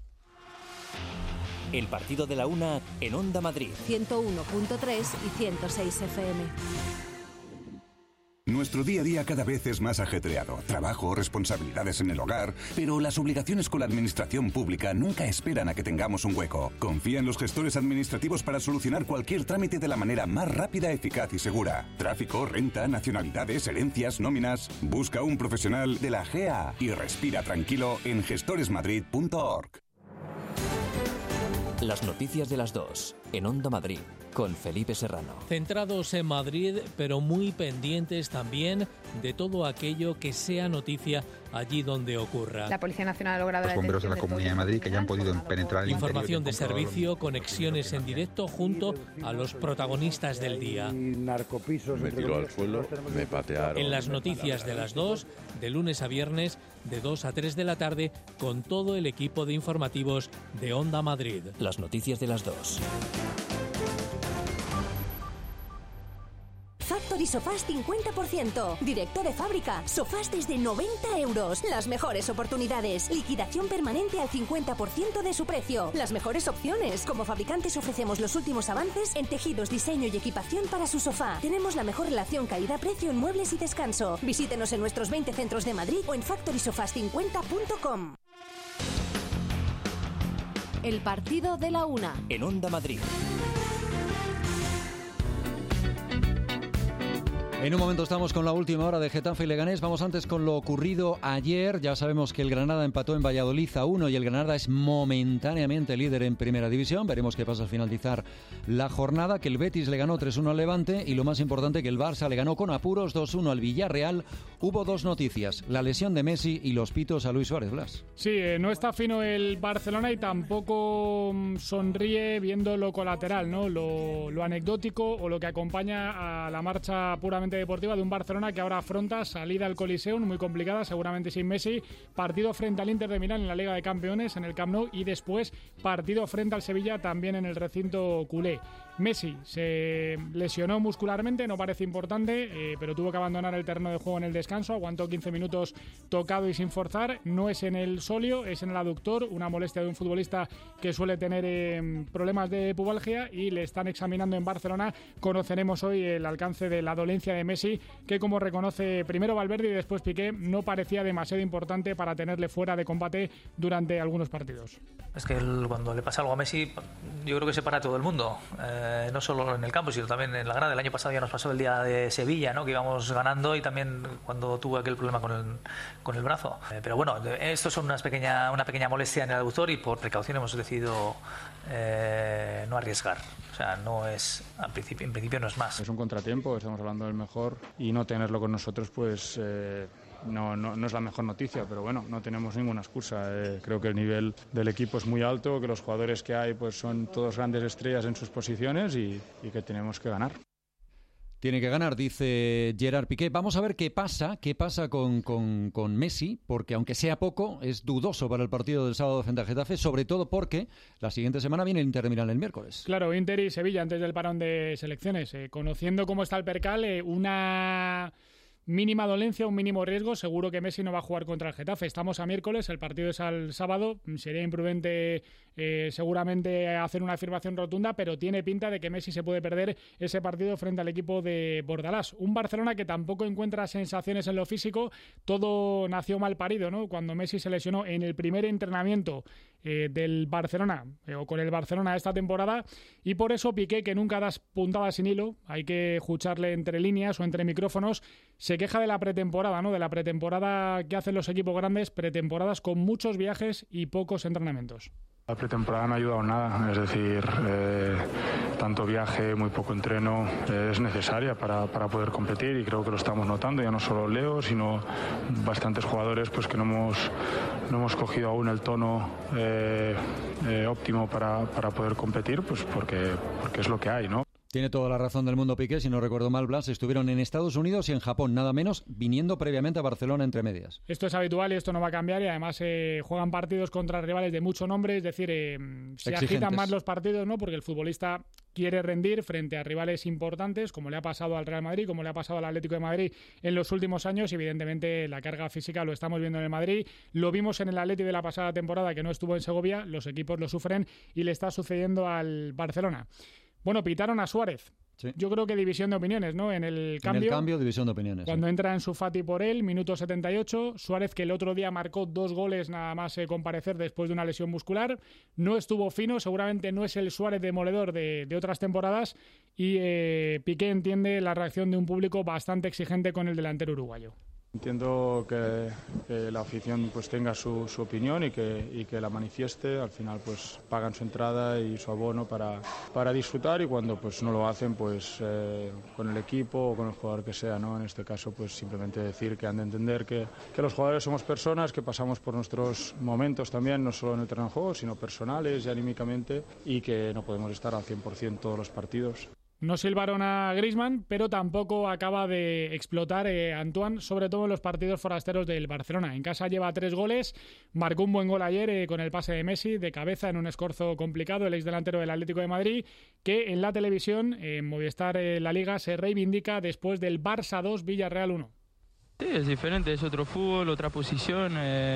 El partido de la una en Onda Madrid. 101.3 y 106 FM. Nuestro día a día cada vez es más ajetreado. Trabajo, responsabilidades en el hogar, pero las obligaciones con la administración pública nunca esperan a que tengamos un hueco. Confía en los gestores administrativos para solucionar cualquier trámite de la manera más rápida, eficaz y segura. Tráfico, renta, nacionalidades, herencias, nóminas. Busca un profesional de la GEA y respira tranquilo en gestoresmadrid.org. Las noticias de las 2 en Onda Madrid con Felipe Serrano. Centrados en Madrid, pero muy pendientes también de todo aquello que sea noticia allí donde ocurra. La Policía Nacional ha logrado los bomberos de la Comunidad de Madrid que ya han podido penetrar el información de servicio, conexiones en directo junto a los protagonistas del día. Me tiró al suelo, me patearon. En las noticias de las 2, de lunes a viernes, de 2 a 3 de la tarde, con todo el equipo de informativos de Onda Madrid. Las noticias de las 2. Factory Sofás 50%. Directo de fábrica. Sofás desde 90 euros. Las mejores oportunidades. Liquidación permanente al 50% de su precio. Las mejores opciones. Como fabricantes ofrecemos los últimos avances en tejidos, diseño y equipación para su sofá. Tenemos la mejor relación calidad-precio en muebles y descanso. Visítenos en nuestros 20 centros de Madrid o en factorysofas50.com. El partido de la una. En Onda Madrid. En un momento estamos con la última hora de Getafe y Leganés. Vamos antes con lo ocurrido ayer. Ya sabemos que el Granada empató en Valladolid a 1 y el Granada es momentáneamente líder en Primera División. Veremos qué pasa al finalizar la jornada, que el Betis le ganó 3-1 al Levante y lo más importante, que el Barça le ganó con apuros 2-1 al Villarreal. Hubo 2 noticias, la lesión de Messi y los pitos a Luis Suárez. Blas. Sí, no está fino el Barcelona y tampoco sonríe viendo lo colateral, ¿no? Lo anecdótico o lo que acompaña a la marcha puramente deportiva de un Barcelona que ahora afronta salida al Coliseum muy complicada, seguramente sin Messi, partido frente al Inter de Milán en la Liga de Campeones en el Camp Nou y después partido frente al Sevilla también en el recinto culé. Messi se lesionó muscularmente, no parece importante, pero tuvo que abandonar el terreno de juego en el descanso, aguantó 15 minutos tocado y sin forzar. No es en el sóleo, es en el aductor, una molestia de un futbolista que suele tener problemas de pubalgia y le están examinando en Barcelona. Conoceremos hoy el alcance de la dolencia de Messi, que como reconoce primero Valverde y después Piqué, no parecía demasiado importante para tenerle fuera de combate durante algunos partidos. Es que cuando le pasa algo a Messi, yo creo que se para todo el mundo. no solo en el campo, sino también en la grada. El año pasado ya nos pasó el día de Sevilla, ¿no? Que íbamos ganando, y también cuando tuve aquel problema con el brazo. Pero bueno, esto es una pequeña molestia en el aductor, y por precaución hemos decidido no arriesgar. O sea, en principio no es más. Es un contratiempo, estamos hablando del mejor, y no tenerlo con nosotros pues no es la mejor noticia, pero bueno, no tenemos ninguna excusa. Creo que el nivel del equipo es muy alto, que los jugadores que hay pues son todos grandes estrellas en sus posiciones y que tenemos que ganar. Tiene que ganar, dice Gerard Piqué. Vamos a ver qué pasa con Messi, porque aunque sea poco, es dudoso para el partido del sábado frente a Getafe, sobre todo porque la siguiente semana viene el Inter de Milán el miércoles. Claro, Inter y Sevilla antes del parón de selecciones. Conociendo cómo está el percal, una mínima dolencia, un mínimo riesgo, seguro que Messi no va a jugar contra el Getafe. Estamos a miércoles, el partido es al sábado. Sería imprudente seguramente hacer una afirmación rotunda, pero tiene pinta de que Messi se puede perder ese partido frente al equipo de Bordalás. Un Barcelona que tampoco encuentra sensaciones en lo físico. Todo nació mal parido, ¿no? Cuando Messi se lesionó en el primer entrenamiento del Barcelona, o con el Barcelona esta temporada, y por eso Piqué, que nunca das puntadas sin hilo, hay que escucharle entre líneas o entre micrófonos, se queja de la pretemporada, ¿no? De la pretemporada que hacen los equipos grandes, pretemporadas con muchos viajes y pocos entrenamientos. La pretemporada no ha ayudado nada, es decir, tanto viaje, muy poco entreno, es necesaria para poder competir, y creo que lo estamos notando, ya no solo Leo, sino bastantes jugadores pues que no hemos cogido aún el tono óptimo para poder competir, pues porque es lo que hay, ¿no? Tiene toda la razón del mundo Piqué, si no recuerdo mal, Blas, estuvieron en Estados Unidos y en Japón, nada menos, viniendo previamente a Barcelona entre medias. Esto es habitual y esto no va a cambiar, y además juegan partidos contra rivales de mucho nombre, es decir, se agitan más los partidos, ¿no? Porque el futbolista quiere rendir frente a rivales importantes, como le ha pasado al Real Madrid, como le ha pasado al Atlético de Madrid en los últimos años, y evidentemente la carga física lo estamos viendo en el Madrid, lo vimos en el Atlético de la pasada temporada, que no estuvo en Segovia, los equipos lo sufren y le está sucediendo al Barcelona. Bueno, pitaron a Suárez. Sí. Yo creo que división de opiniones, ¿no? En el cambio, división de opiniones. Cuando entra Ansu Fati por él, minuto 78. Suárez, que el otro día marcó 2 goles nada más comparecer después de una lesión muscular. No estuvo fino, seguramente no es el Suárez demoledor de otras temporadas. Y Piqué entiende la reacción de un público bastante exigente con el delantero uruguayo. Entiendo que la afición pues tenga su opinión y que la manifieste. Al final pues pagan su entrada y su abono para disfrutar, y cuando pues no lo hacen pues con el equipo o con el jugador que sea, ¿no? En este caso pues simplemente decir que han de entender que los jugadores somos personas, que pasamos por nuestros momentos también, no solo en el terreno de juego, sino personales y anímicamente, y que no podemos estar al 100% todos los partidos. No silbaron a Griezmann, pero tampoco acaba de explotar Antoine, sobre todo en los partidos forasteros del Barcelona. En casa lleva 3 goles, marcó un buen gol ayer con el pase de Messi de cabeza en un escorzo complicado, el exdelantero del Atlético de Madrid, que en la televisión, en Movistar La Liga, se reivindica después del Barça 2, Villarreal 1. Sí, es diferente, es otro fútbol, otra posición.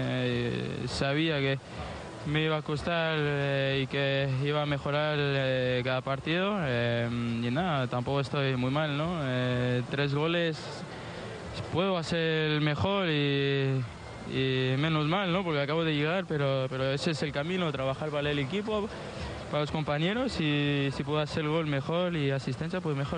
Sabía que me iba a costar y que iba a mejorar cada partido, y nada, tampoco estoy muy mal, ¿no? 3 goles, puedo hacer el mejor y menos mal, ¿no? Porque acabo de llegar, pero ese es el camino, trabajar para el equipo, para los compañeros, y si puedo hacer el gol mejor y asistencia, pues mejor.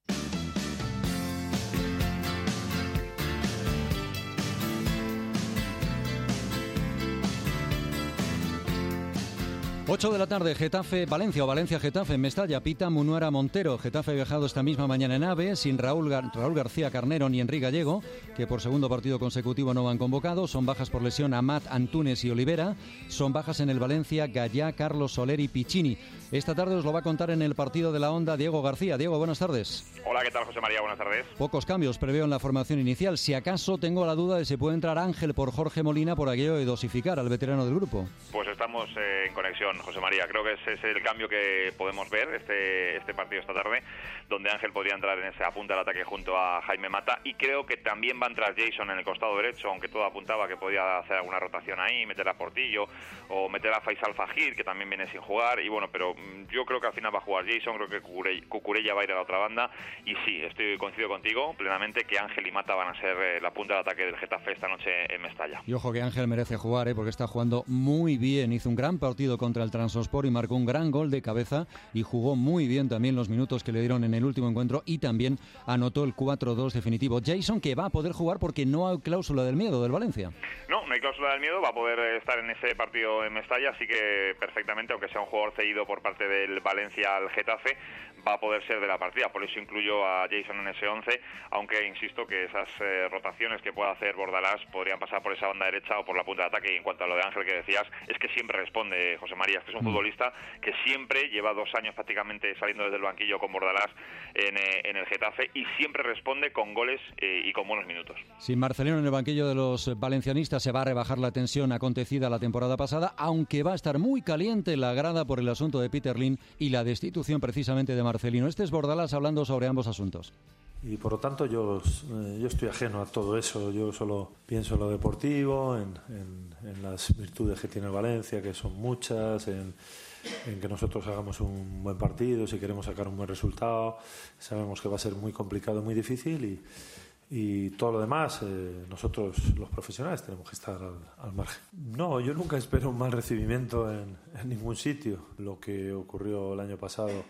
8 de la tarde, Getafe-Valencia o Valencia-Getafe en Mestalla. Pita Munuera Montero. Getafe ha viajado esta misma mañana en AVE sin Raúl García Carnero ni Enrique Gallego, que por segundo partido consecutivo no van convocados. Son bajas por lesión Amat, Antunes y Olivera. Son bajas en el Valencia Gallá, Carlos Soler y Piccini. Esta tarde os lo va a contar en el partido de la Onda Diego García. Diego, buenas tardes. Hola, ¿qué tal, José María? Buenas tardes. Pocos cambios preveo en la formación inicial. Si acaso tengo la duda de si puede entrar Ángel por Jorge Molina por aquello de dosificar al veterano del grupo. Pues estamos en conexión, José María. Creo que ese es el cambio que podemos ver este partido esta tarde, donde Ángel podría entrar en esa punta del ataque junto a Jaime Mata, y creo que también va a entrar Jason en el costado derecho, aunque todo apuntaba que podía hacer alguna rotación ahí, meter a Portillo o meter a Faisal Fajir, que también viene sin jugar, y bueno, pero yo creo que al final va a jugar Jason. Creo que Cucurella va a ir a la otra banda, y sí, coincido contigo plenamente que Ángel y Mata van a ser la punta del ataque del Getafe esta noche en Mestalla. Y ojo que Ángel merece jugar, porque está jugando muy bien, hizo un gran partido contra el al Trabzonspor y marcó un gran gol de cabeza y jugó muy bien también los minutos que le dieron en el último encuentro y también anotó el 4-2 definitivo. Jason, que va a poder jugar porque no hay cláusula del miedo del Valencia. No hay cláusula del miedo, va a poder estar en ese partido en Mestalla, así que perfectamente, aunque sea un jugador cedido por parte del Valencia al Getafe, va a poder ser de la partida. Por eso incluyo a Jason en ese 11, aunque insisto que esas rotaciones que pueda hacer Bordalás podrían pasar por esa banda derecha o por la punta de ataque. Y en cuanto a lo de Ángel que decías, es que siempre responde José María, es que es un futbolista que siempre lleva 2 años prácticamente saliendo desde el banquillo con Bordalás en el Getafe y siempre responde con goles y con buenos minutos. Sin Marcelino en el banquillo de los valencianistas se va a rebajar la tensión acontecida la temporada pasada, aunque va a estar muy caliente la grada por el asunto de Peter Lim y la destitución precisamente de Marcelino. Este es Bordalás hablando sobre ambos asuntos. Y por lo tanto yo estoy ajeno a todo eso. Yo solo pienso en lo deportivo, en las virtudes que tiene el Valencia, que son muchas, en que nosotros hagamos un buen partido, si queremos sacar un buen resultado. Sabemos que va a ser muy complicado, muy difícil y todo lo demás, nosotros los profesionales tenemos que estar al margen. No, yo nunca espero un mal recibimiento en ningún sitio. Lo que ocurrió el año pasado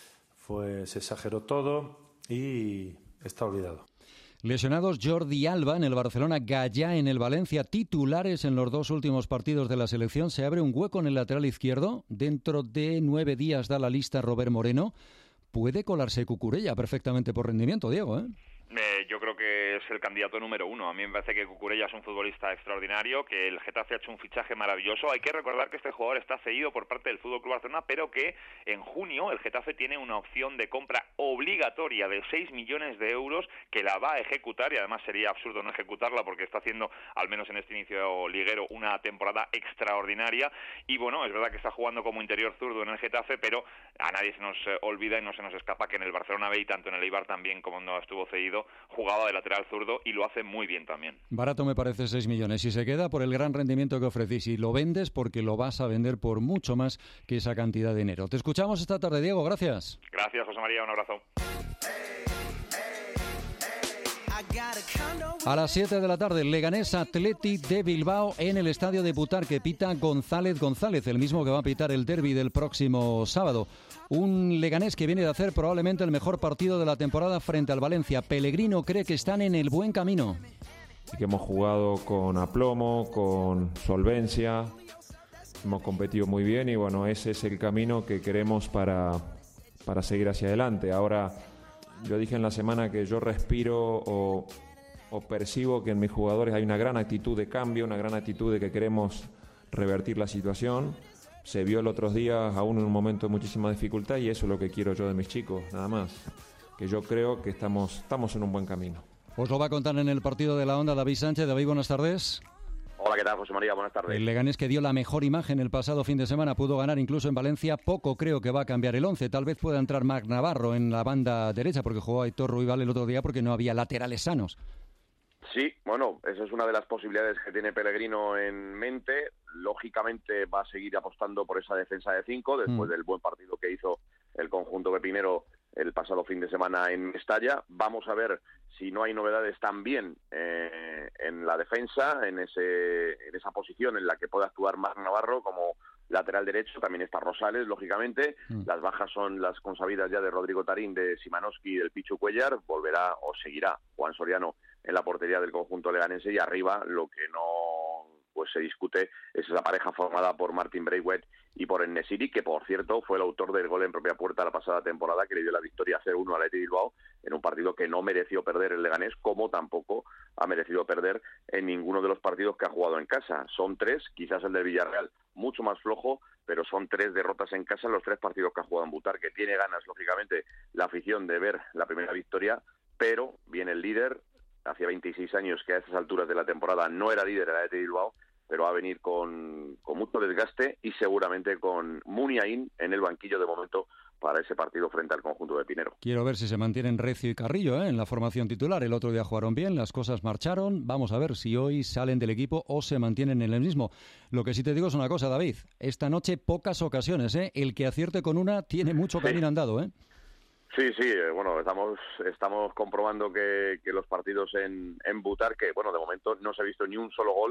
se exageró todo y está olvidado. Lesionados Jordi Alba en el Barcelona, Gallá en el Valencia, titulares en los 2 últimos partidos de la selección. Se abre un hueco en el lateral izquierdo. Dentro de 9 días da la lista Robert Moreno. Puede colarse Cucurella perfectamente por rendimiento, Diego, ¿eh? Yo creo que es el candidato número 1. A mí me parece que Cucurella es un futbolista extraordinario, que el Getafe ha hecho un fichaje maravilloso. Hay que recordar que este jugador está cedido por parte del FC Barcelona, pero que en junio el Getafe tiene una opción de compra obligatoria de 6 millones de euros que la va a ejecutar, y además sería absurdo no ejecutarla porque está haciendo, al menos en este inicio liguero, una temporada extraordinaria. Y bueno, es verdad que está jugando como interior zurdo en el Getafe, pero a nadie se nos olvida y no se nos escapa que en el Barcelona B y tanto en el Eibar también, como no estuvo cedido, jugaba de lateral zurdo y lo hace muy bien también. Barato me parece 6 millones. Si se queda por el gran rendimiento que ofrecís y lo vendes porque lo vas a vender por mucho más que esa cantidad de dinero. Te escuchamos esta tarde, Diego. Gracias. Gracias, José María. Un abrazo. A las 7 de la tarde, Leganés Athletic de Bilbao en el estadio de Butarque. Pita González, el mismo que va a pitar el derbi del próximo sábado. Un Leganés que viene de hacer probablemente el mejor partido de la temporada frente al Valencia. Pellegrino cree que están en el buen camino. Y que hemos jugado con aplomo, con solvencia, hemos competido muy bien y bueno, ese es el camino que queremos para seguir hacia adelante. Ahora, yo dije en la semana que yo respiro o percibo que en mis jugadores hay una gran actitud de cambio, una gran actitud de que queremos revertir la situación. Se vio el otros días aún en un momento de muchísima dificultad y eso es lo que quiero yo de mis chicos, nada más. Que yo creo que estamos en un buen camino. Os lo va a contar en el partido de la Onda David Sánchez. David, buenas tardes. Hola, ¿qué tal, José María? Buenas tardes. El Leganés, que dio la mejor imagen el pasado fin de semana, pudo ganar incluso en Valencia. Poco creo que va a cambiar el 11. Tal vez pueda entrar Marc Navarro en la banda derecha porque jugó Aitor Ruibal el otro día porque no había laterales sanos. Sí, bueno, esa es una de las posibilidades que tiene Pellegrino en mente. Lógicamente va a seguir apostando por esa defensa de 5 después del buen partido que hizo el conjunto pepinero el pasado fin de semana en Mestalla. Vamos a ver si no hay novedades también en la defensa, en esa posición en la que puede actuar Marc Navarro como lateral derecho. También está Rosales, lógicamente. Las bajas son las consabidas ya de Rodrigo Tarín, de Szymanowski y del Pichu Cuellar. Volverá o seguirá Juan Soriano en la portería del conjunto leganense, y arriba lo que no se discute es esa pareja formada por Martin Braithwaite y por En-Nesyri, que por cierto fue el autor del gol en propia puerta la pasada temporada que le dio la victoria 0-1 al Athletic Bilbao en un partido que no mereció perder el Leganés, como tampoco ha merecido perder en ninguno de los partidos que ha jugado en casa. Son 3, quizás el del Villarreal mucho más flojo, pero son 3 derrotas en casa en los 3 partidos que ha jugado en Butarque. Tiene ganas, lógicamente, la afición de ver la primera victoria, pero viene el líder. Hacía 26 años que a estas alturas de la temporada no era líder el Athletic Bilbao, pero va a venir con mucho desgaste y seguramente con Muniain en el banquillo de momento para ese partido frente al conjunto de Pinero. Quiero ver si se mantienen Recio y Carrillo en la formación titular. El otro día jugaron bien, las cosas marcharon. Vamos a ver si hoy salen del equipo o se mantienen en el mismo. Lo que sí te digo es una cosa, David. Esta noche pocas ocasiones. El que acierte con una tiene mucho camino andado. Sí, bueno, estamos comprobando que los partidos en Butarque, bueno, de momento no se ha visto ni un solo gol.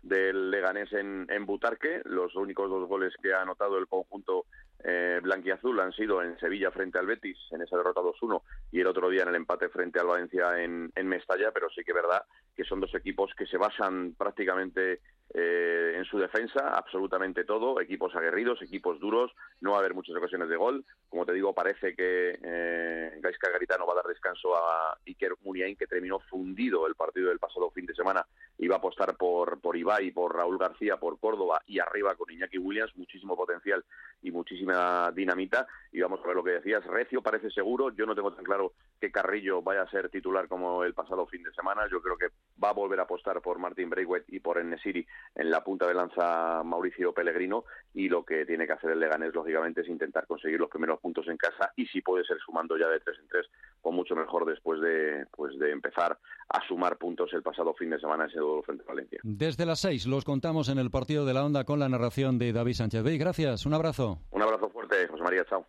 del Leganés en Butarque. Los únicos 2 goles que ha anotado el conjunto blanquiazul han sido en Sevilla frente al Betis, en esa derrota 2-1, y el otro día en el empate frente al Valencia en Mestalla, pero sí que es verdad que son 2 equipos que se basan prácticamente en su defensa, absolutamente todo, equipos aguerridos, equipos duros, no va a haber muchas ocasiones de gol. Como te digo, parece que Gaizka Garitano va a dar descanso a Iker Muniain, que terminó fundido el partido del pasado fin de semana, y va a apostar por Ibai, por Raúl García, por Córdoba, y arriba con Iñaki Williams, muchísimo potencial y muchísima dinamita. Y vamos a ver lo que decías, Recio parece seguro, yo no tengo tan claro que Carrillo vaya a ser titular como el pasado fin de semana. Yo creo que va a volver a apostar por Martin Braithwaite y por En-Nesyri en la punta de lanza Mauricio Pellegrino, y lo que tiene que hacer el Leganés, lógicamente, es intentar conseguir los primeros puntos en casa, y si puede ser sumando ya de 3 en 3, pues mucho mejor después de empezar a sumar puntos el pasado fin de semana ese duelo frente a Valencia. Desde las 6 los contamos en el partido de la Onda con la narración de David Sánchez Bey. Gracias, un abrazo. Un abrazo fuerte, José María, chao.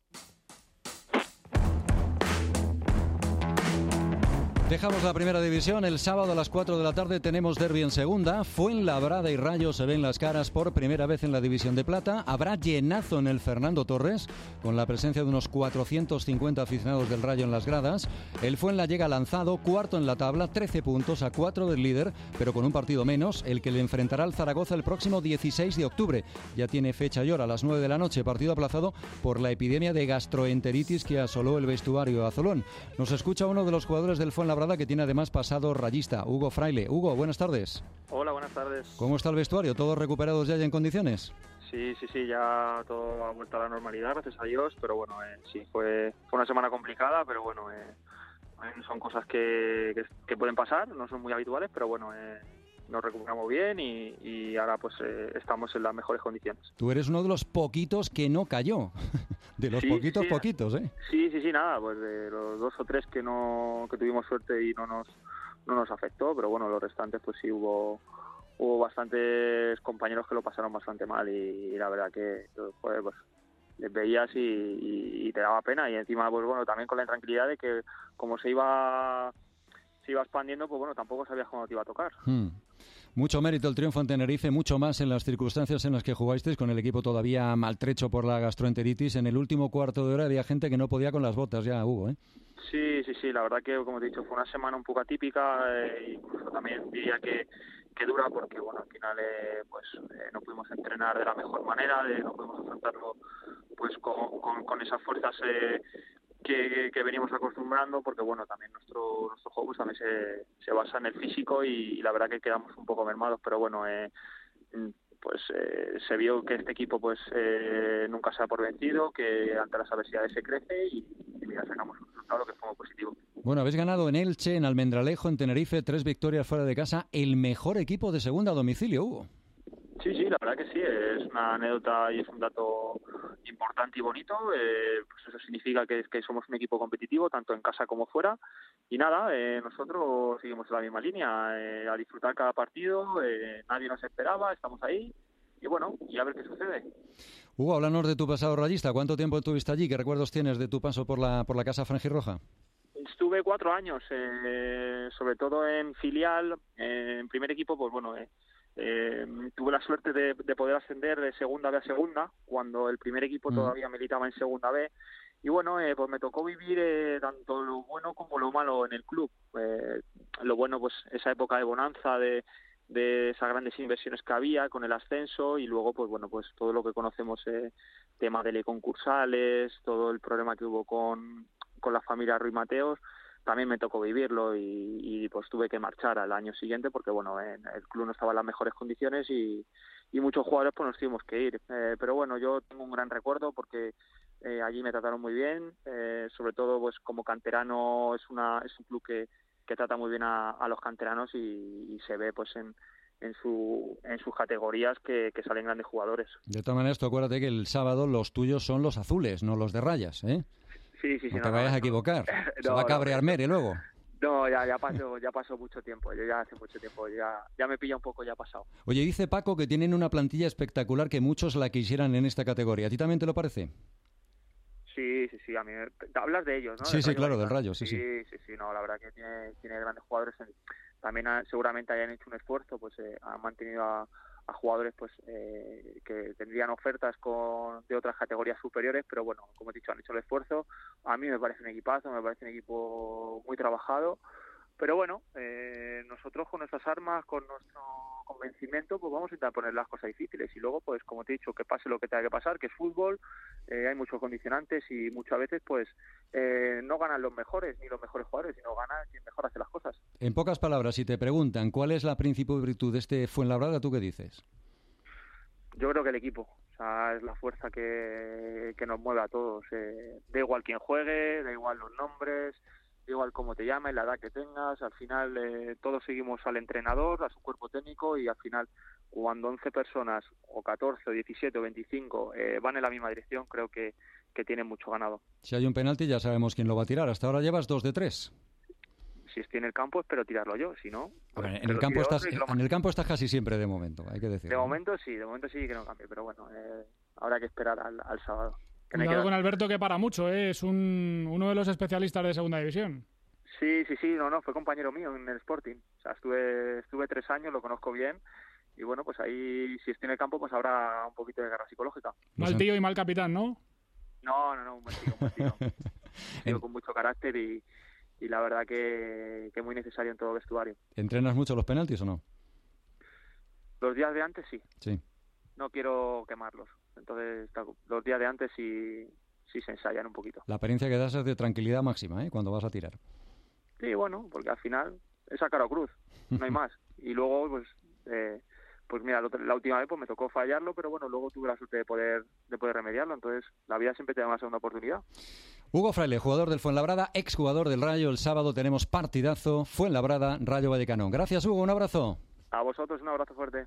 Dejamos la primera división. El sábado a las 4 de la tarde tenemos derbi en segunda. Fuenlabrada y Rayo se ven las caras por primera vez en la división de plata. Habrá llenazo en el Fernando Torres, con la presencia de unos 450 aficionados del Rayo en las gradas. El Fuenla llega lanzado, cuarto en la tabla, 13 puntos a 4 del líder, pero con un partido menos, el que le enfrentará al Zaragoza el próximo 16 de octubre. Ya tiene fecha y hora, a las 9 de la noche, partido aplazado por la epidemia de gastroenteritis que asoló el vestuario azulón. Nos escucha uno de los jugadores del Fuenlabrada, que tiene además pasado rayista, Hugo Fraile. Hugo, buenas tardes. Hola, buenas tardes. ¿Cómo está el vestuario? ¿Todos recuperados ya y en condiciones? Sí, ya todo ha vuelto a la normalidad, gracias a Dios, pero bueno, sí, fue una semana complicada, pero bueno, son cosas que pueden pasar, no son muy habituales, pero bueno, nos recuperamos bien y ahora pues estamos en las mejores condiciones. Tú eres uno de los poquitos que no cayó, de los poquitos, ¿eh? Sí, nada, pues de los 2 o 3 que tuvimos suerte y no nos afectó, pero bueno, los restantes pues sí hubo bastantes compañeros que lo pasaron bastante mal y la verdad que pues les veías y te daba pena, y encima pues bueno, también con la intranquilidad de que como se iba expandiendo, pues bueno, tampoco sabías cómo te iba a tocar. Mucho mérito el triunfo en Tenerife, mucho más en las circunstancias en las que jugasteis, con el equipo todavía maltrecho por la gastroenteritis. En el último cuarto de hora había gente que no podía con las botas ya, Hugo, ¿eh? Sí, la verdad que, como te he dicho, fue una semana un poco atípica, incluso también diría que dura, porque bueno, al final no pudimos entrenar de la mejor manera, no pudimos afrontarlo pues con esas fuerzas que venimos acostumbrando, porque bueno, también nuestro juego pues también se basa en el físico y la verdad que quedamos un poco mermados, pero bueno, se vio que este equipo pues nunca se ha por vencido, que ante las adversidades se crece y mira, sacamos un resultado que fue muy positivo. Bueno, habéis ganado en Elche, en Almendralejo, en Tenerife, 3 victorias fuera de casa, el mejor equipo de segunda a domicilio, Hugo. Sí, la verdad que sí, es una anécdota y es un dato importante y bonito, pues eso significa que somos un equipo competitivo, tanto en casa como fuera, y nada, nosotros seguimos en la misma línea, a disfrutar cada partido, nadie nos esperaba, estamos ahí, y bueno, y a ver qué sucede. Hugo, háblanos de tu pasado rayista, ¿cuánto tiempo estuviste allí? ¿Qué recuerdos tienes de tu paso por la casa franjirroja? Estuve 4 años, sobre todo en filial, en primer equipo, pues bueno, tuve la suerte de poder ascender de segunda B a segunda, cuando el primer equipo todavía militaba en segunda B, y bueno, pues me tocó vivir tanto lo bueno como lo malo en el club. Lo bueno, pues esa época de bonanza, de esas grandes inversiones que había con el ascenso, y luego pues bueno, pues todo lo que conocemos, tema de concursales, todo el problema que hubo con la familia Ruiz Mateos, también me tocó vivirlo y pues tuve que marchar al año siguiente porque bueno, el club no estaba en las mejores condiciones y muchos jugadores pues nos tuvimos que ir, pero bueno, yo tengo un gran recuerdo porque allí me trataron muy bien, sobre todo pues como canterano es un club que trata muy bien a los canteranos y se ve pues en sus categorías que salen grandes jugadores. De todas maneras, tú acuérdate que el sábado los tuyos son los azules, no los de rayas, ¿eh? Sí, no te vayas a equivocar. Se va a cabrear Mere luego. No, ya pasó mucho tiempo. Yo ya hace mucho tiempo, ya me pilla un poco ya pasado. Oye, dice Paco que tienen una plantilla espectacular, que muchos la quisieran en esta categoría. ¿A ti también te lo parece? Sí, a mí hablas de ellos, ¿no? Sí, claro, del Rayo, sí. Sí, no, la verdad que tiene grandes jugadores. también seguramente hayan hecho un esfuerzo, pues han mantenido a jugadores pues que tendrían ofertas de otras categorías superiores, pero bueno, como he dicho, han hecho el esfuerzo. A mí me parece un equipazo, me parece un equipo muy trabajado, pero bueno, nosotros con nuestras armas, con nuestro convencimiento, pues vamos a intentar poner las cosas difíciles, y luego, pues como te he dicho, que pase lo que tenga que pasar, que es fútbol, hay muchos condicionantes y muchas veces pues no ganan los mejores ni los mejores jugadores, sino gana quien mejor hace las cosas. En pocas palabras, si te preguntan cuál es la principal virtud de este Fuenlabrada, ¿tú qué dices? Yo creo que el equipo, o sea, es la fuerza que nos mueve a todos. Da igual quién juegue, da igual los nombres, da igual cómo te llames, la edad que tengas, al final todos seguimos al entrenador, a su cuerpo técnico, y al final cuando 11 personas, o 14, o 17, o 25 van en la misma dirección, creo que tienen mucho ganado. Si hay un penalti ya sabemos quién lo va a tirar. Hasta ahora llevas 2 de 3. Si estoy en el campo espero tirarlo yo, si no... Bueno, en el campo estás casi siempre, de momento, hay que decir. De momento sí que no cambie, pero bueno, habrá que esperar al sábado. Cuidado con Alberto, que para mucho, es uno de los especialistas de segunda división. Sí, no, fue compañero mío en el Sporting. O sea, estuve 3 años, lo conozco bien, y bueno, pues ahí, si estoy en el campo, pues habrá un poquito de guerra psicológica. Mal tío y mal capitán, ¿no? No, un buen tío. Un tío con mucho carácter y la verdad que muy necesario en todo vestuario. ¿Entrenas mucho los penaltis o no? Los días de antes sí. Sí. No quiero quemarlos. Entonces, los días de antes sí se ensayan un poquito. La apariencia que das es de tranquilidad máxima, cuando vas a tirar. Sí, bueno, porque al final es a cara o cruz, no hay más. Y luego, pues mira, la última vez pues me tocó fallarlo, pero bueno, luego tuve la suerte de poder remediarlo. Entonces, la vida siempre te da una segunda oportunidad. Hugo Fraile, jugador del Fuenlabrada, exjugador del Rayo. El sábado tenemos partidazo, Fuenlabrada, Rayo Vallecano. Gracias, Hugo, un abrazo. A vosotros, un abrazo fuerte.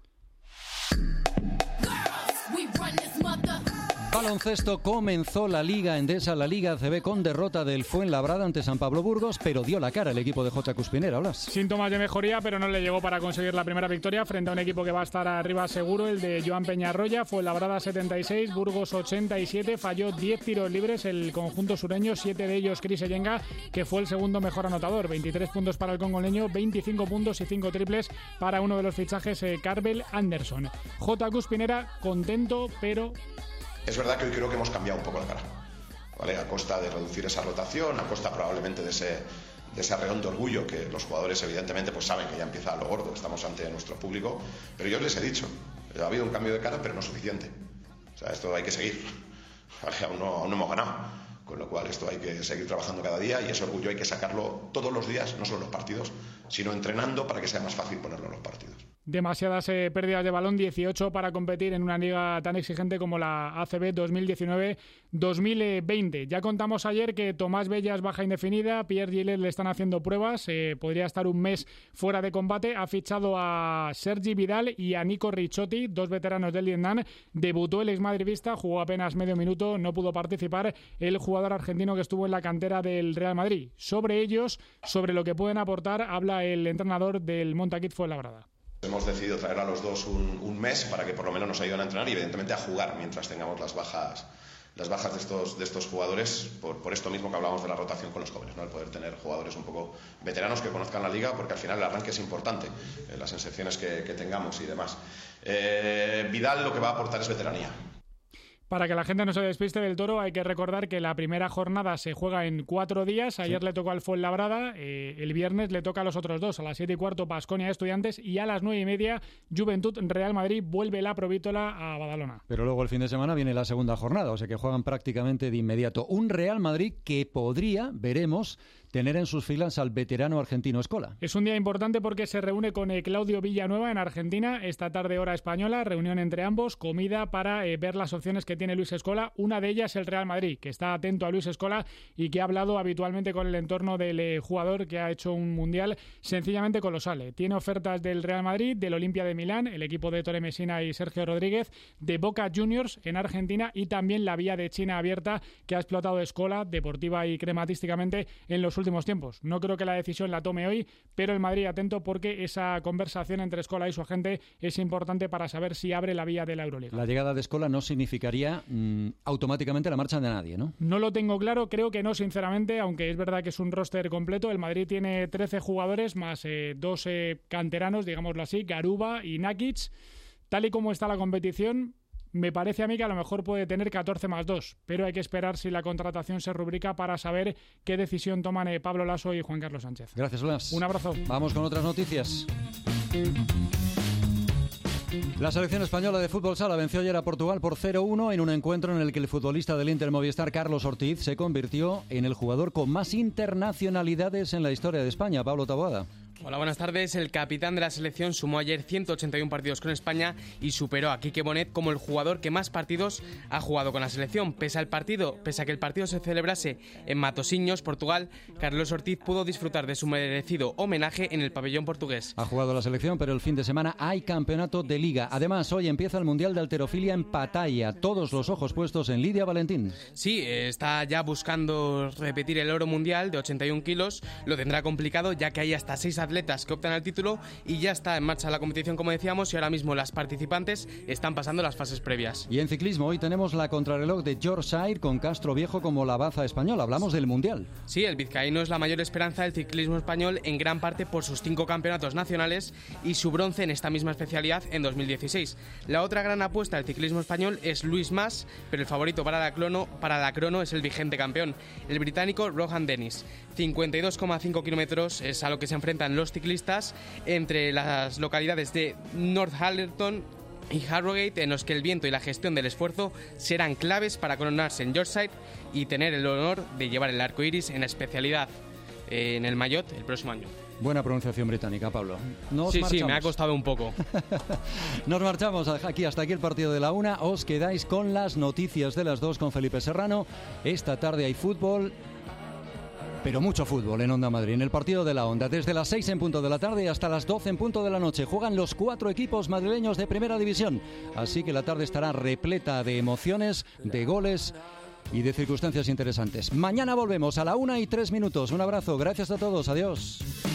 Baloncesto, comenzó la Liga Endesa, la Liga ACB, con derrota del Fuenlabrada ante San Pablo Burgos, pero dio la cara el equipo de Jota Cuspinera. Blas. Síntomas de mejoría, pero no le llegó para conseguir la primera victoria frente a un equipo que va a estar arriba seguro, el de Joan Peñarroya. Fuenlabrada 76, Burgos 87, falló 10 tiros libres el conjunto sureño, 7 de ellos Cris Ellenga, que fue el segundo mejor anotador. 23 puntos para el congoleño, 25 puntos y 5 triples para uno de los fichajes, Carvel Anderson. Jota Cuspinera contento, pero... Es verdad que hoy creo que hemos cambiado un poco la cara, ¿vale? A costa de reducir esa rotación, a costa probablemente de ese arreón de orgullo que los jugadores evidentemente pues saben que ya empieza lo gordo, estamos ante nuestro público, pero yo les he dicho, ha habido un cambio de cara pero no suficiente, o sea, esto hay que seguir, ¿vale? Aún no hemos ganado, con lo cual esto hay que seguir trabajando cada día y ese orgullo hay que sacarlo todos los días, no solo en los partidos, sino entrenando para que sea más fácil ponerlo en los partidos. Demasiadas pérdidas de balón, 18 para competir en una liga tan exigente como la ACB 2019-2020. Ya contamos ayer que Tomás Bellas baja indefinida, Pierre Gillet le están haciendo pruebas, podría estar un mes fuera de combate. Ha fichado a Sergi Vidal y a Nico Ricciotti, 2 veteranos del Vietnam. Debutó el exmadridista, jugó apenas medio minuto, no pudo participar el jugador argentino que estuvo en la cantera del Real Madrid. Sobre ellos, sobre lo que pueden aportar, habla el entrenador del Montaquit Fuenlabrada. Hemos decidido traer a los dos un mes para que por lo menos nos ayuden a entrenar y evidentemente a jugar mientras tengamos las bajas de estos jugadores, por esto mismo que hablábamos de la rotación con los jóvenes, ¿no? El poder tener jugadores un poco veteranos que conozcan la liga, porque al final el arranque es importante, las sensaciones que tengamos y demás. Vidal lo que va a aportar es veteranía. Para que la gente no se despiste del Toro, hay que recordar que la primera jornada se juega en 4 días. Ayer le tocó al Fuenlabrada, el viernes le toca a los otros dos, a las 7:15 Baskonia Estudiantes y a las 9:30 Juventud Real Madrid. Vuelve la Provítola a Badalona. Pero luego el fin de semana viene la segunda jornada, o sea que juegan prácticamente de inmediato. Un Real Madrid que podría, veremos, tener en sus filas al veterano argentino Escola. Es un día importante porque se reúne con Claudio Villanueva en Argentina, esta tarde hora española, reunión entre ambos, comida para ver las opciones que tiene Luis Escola. Una de ellas el Real Madrid, que está atento a Luis Escola y que ha hablado habitualmente con el entorno del jugador que ha hecho un mundial sencillamente colosal. Tiene ofertas del Real Madrid, del Olimpia de Milán, el equipo de Tore Messina y Sergio Rodríguez, de Boca Juniors en Argentina y también la vía de China abierta que ha explotado Escola deportiva y crematísticamente en los últimos tiempos. No creo que la decisión la tome hoy, pero el Madrid atento porque esa conversación entre Scola y su agente es importante para saber si abre la vía de la Euroliga. La llegada de Scola no significaría automáticamente la marcha de nadie, ¿no? No lo tengo claro, creo que no, sinceramente, aunque es verdad que es un roster completo. El Madrid tiene 13 jugadores más 2 canteranos, digámoslo así, Garuba y Nakic. Tal y como está la competición, me parece a mí que a lo mejor puede tener 14 más 2, pero hay que esperar si la contratación se rubrica para saber qué decisión toman Pablo Lasso y Juan Carlos Sánchez. Gracias, Blas. Un abrazo. Vamos con otras noticias. La selección española de fútbol sala venció ayer a Portugal por 0-1 en un encuentro en el que el futbolista del Inter Movistar, Carlos Ortiz, se convirtió en el jugador con más internacionalidades en la historia de España. Pablo Taboada. Hola, buenas tardes. El capitán de la selección sumó ayer 181 partidos con España y superó a Quique Bonet como el jugador que más partidos ha jugado con la selección. Pese a que el partido se celebrase en Matosinhos, Portugal, Carlos Ortiz pudo disfrutar de su merecido homenaje en el pabellón portugués. Ha jugado la selección, pero el fin de semana hay campeonato de Liga. Además, hoy empieza el Mundial de Halterofilia en Pattaya. Todos los ojos puestos en Lidia Valentín. Sí, está ya buscando repetir el oro mundial de 81 kilos. Lo tendrá complicado ya que hay hasta 6 atletas que optan al título y ya está en marcha la competición, como decíamos, y ahora mismo las participantes están pasando las fases previas. Y en ciclismo hoy tenemos la contrarreloj de Yorkshire con Castro Viejo como la baza española. Hablamos del Mundial. Sí, el vizcaíno es la mayor esperanza del ciclismo español, en gran parte por sus 5 campeonatos nacionales y su bronce en esta misma especialidad en 2016. La otra gran apuesta del ciclismo español es Luis Mas, pero el favorito para la crono es el vigente campeón, el británico Rohan Dennis. 52,5 kilómetros es a lo que se enfrentan los ciclistas entre las localidades de Northallerton y Harrogate, en los que el viento y la gestión del esfuerzo serán claves para coronarse en Yorkshire y tener el honor de llevar el arco iris en la especialidad en el Mayotte el próximo año. Buena pronunciación británica, Pablo. Sí, me ha costado un poco. Nos marchamos hasta aquí el partido de la 1. Os quedáis con las noticias de las 2 con Felipe Serrano. Esta tarde hay fútbol, pero mucho fútbol en Onda Madrid, en el partido de la Onda. Desde las 6 en punto de la tarde hasta las 12 en punto de la noche juegan los 4 equipos madrileños de Primera División. Así que la tarde estará repleta de emociones, de goles y de circunstancias interesantes. Mañana volvemos a la 1:03. Un abrazo, gracias a todos, adiós.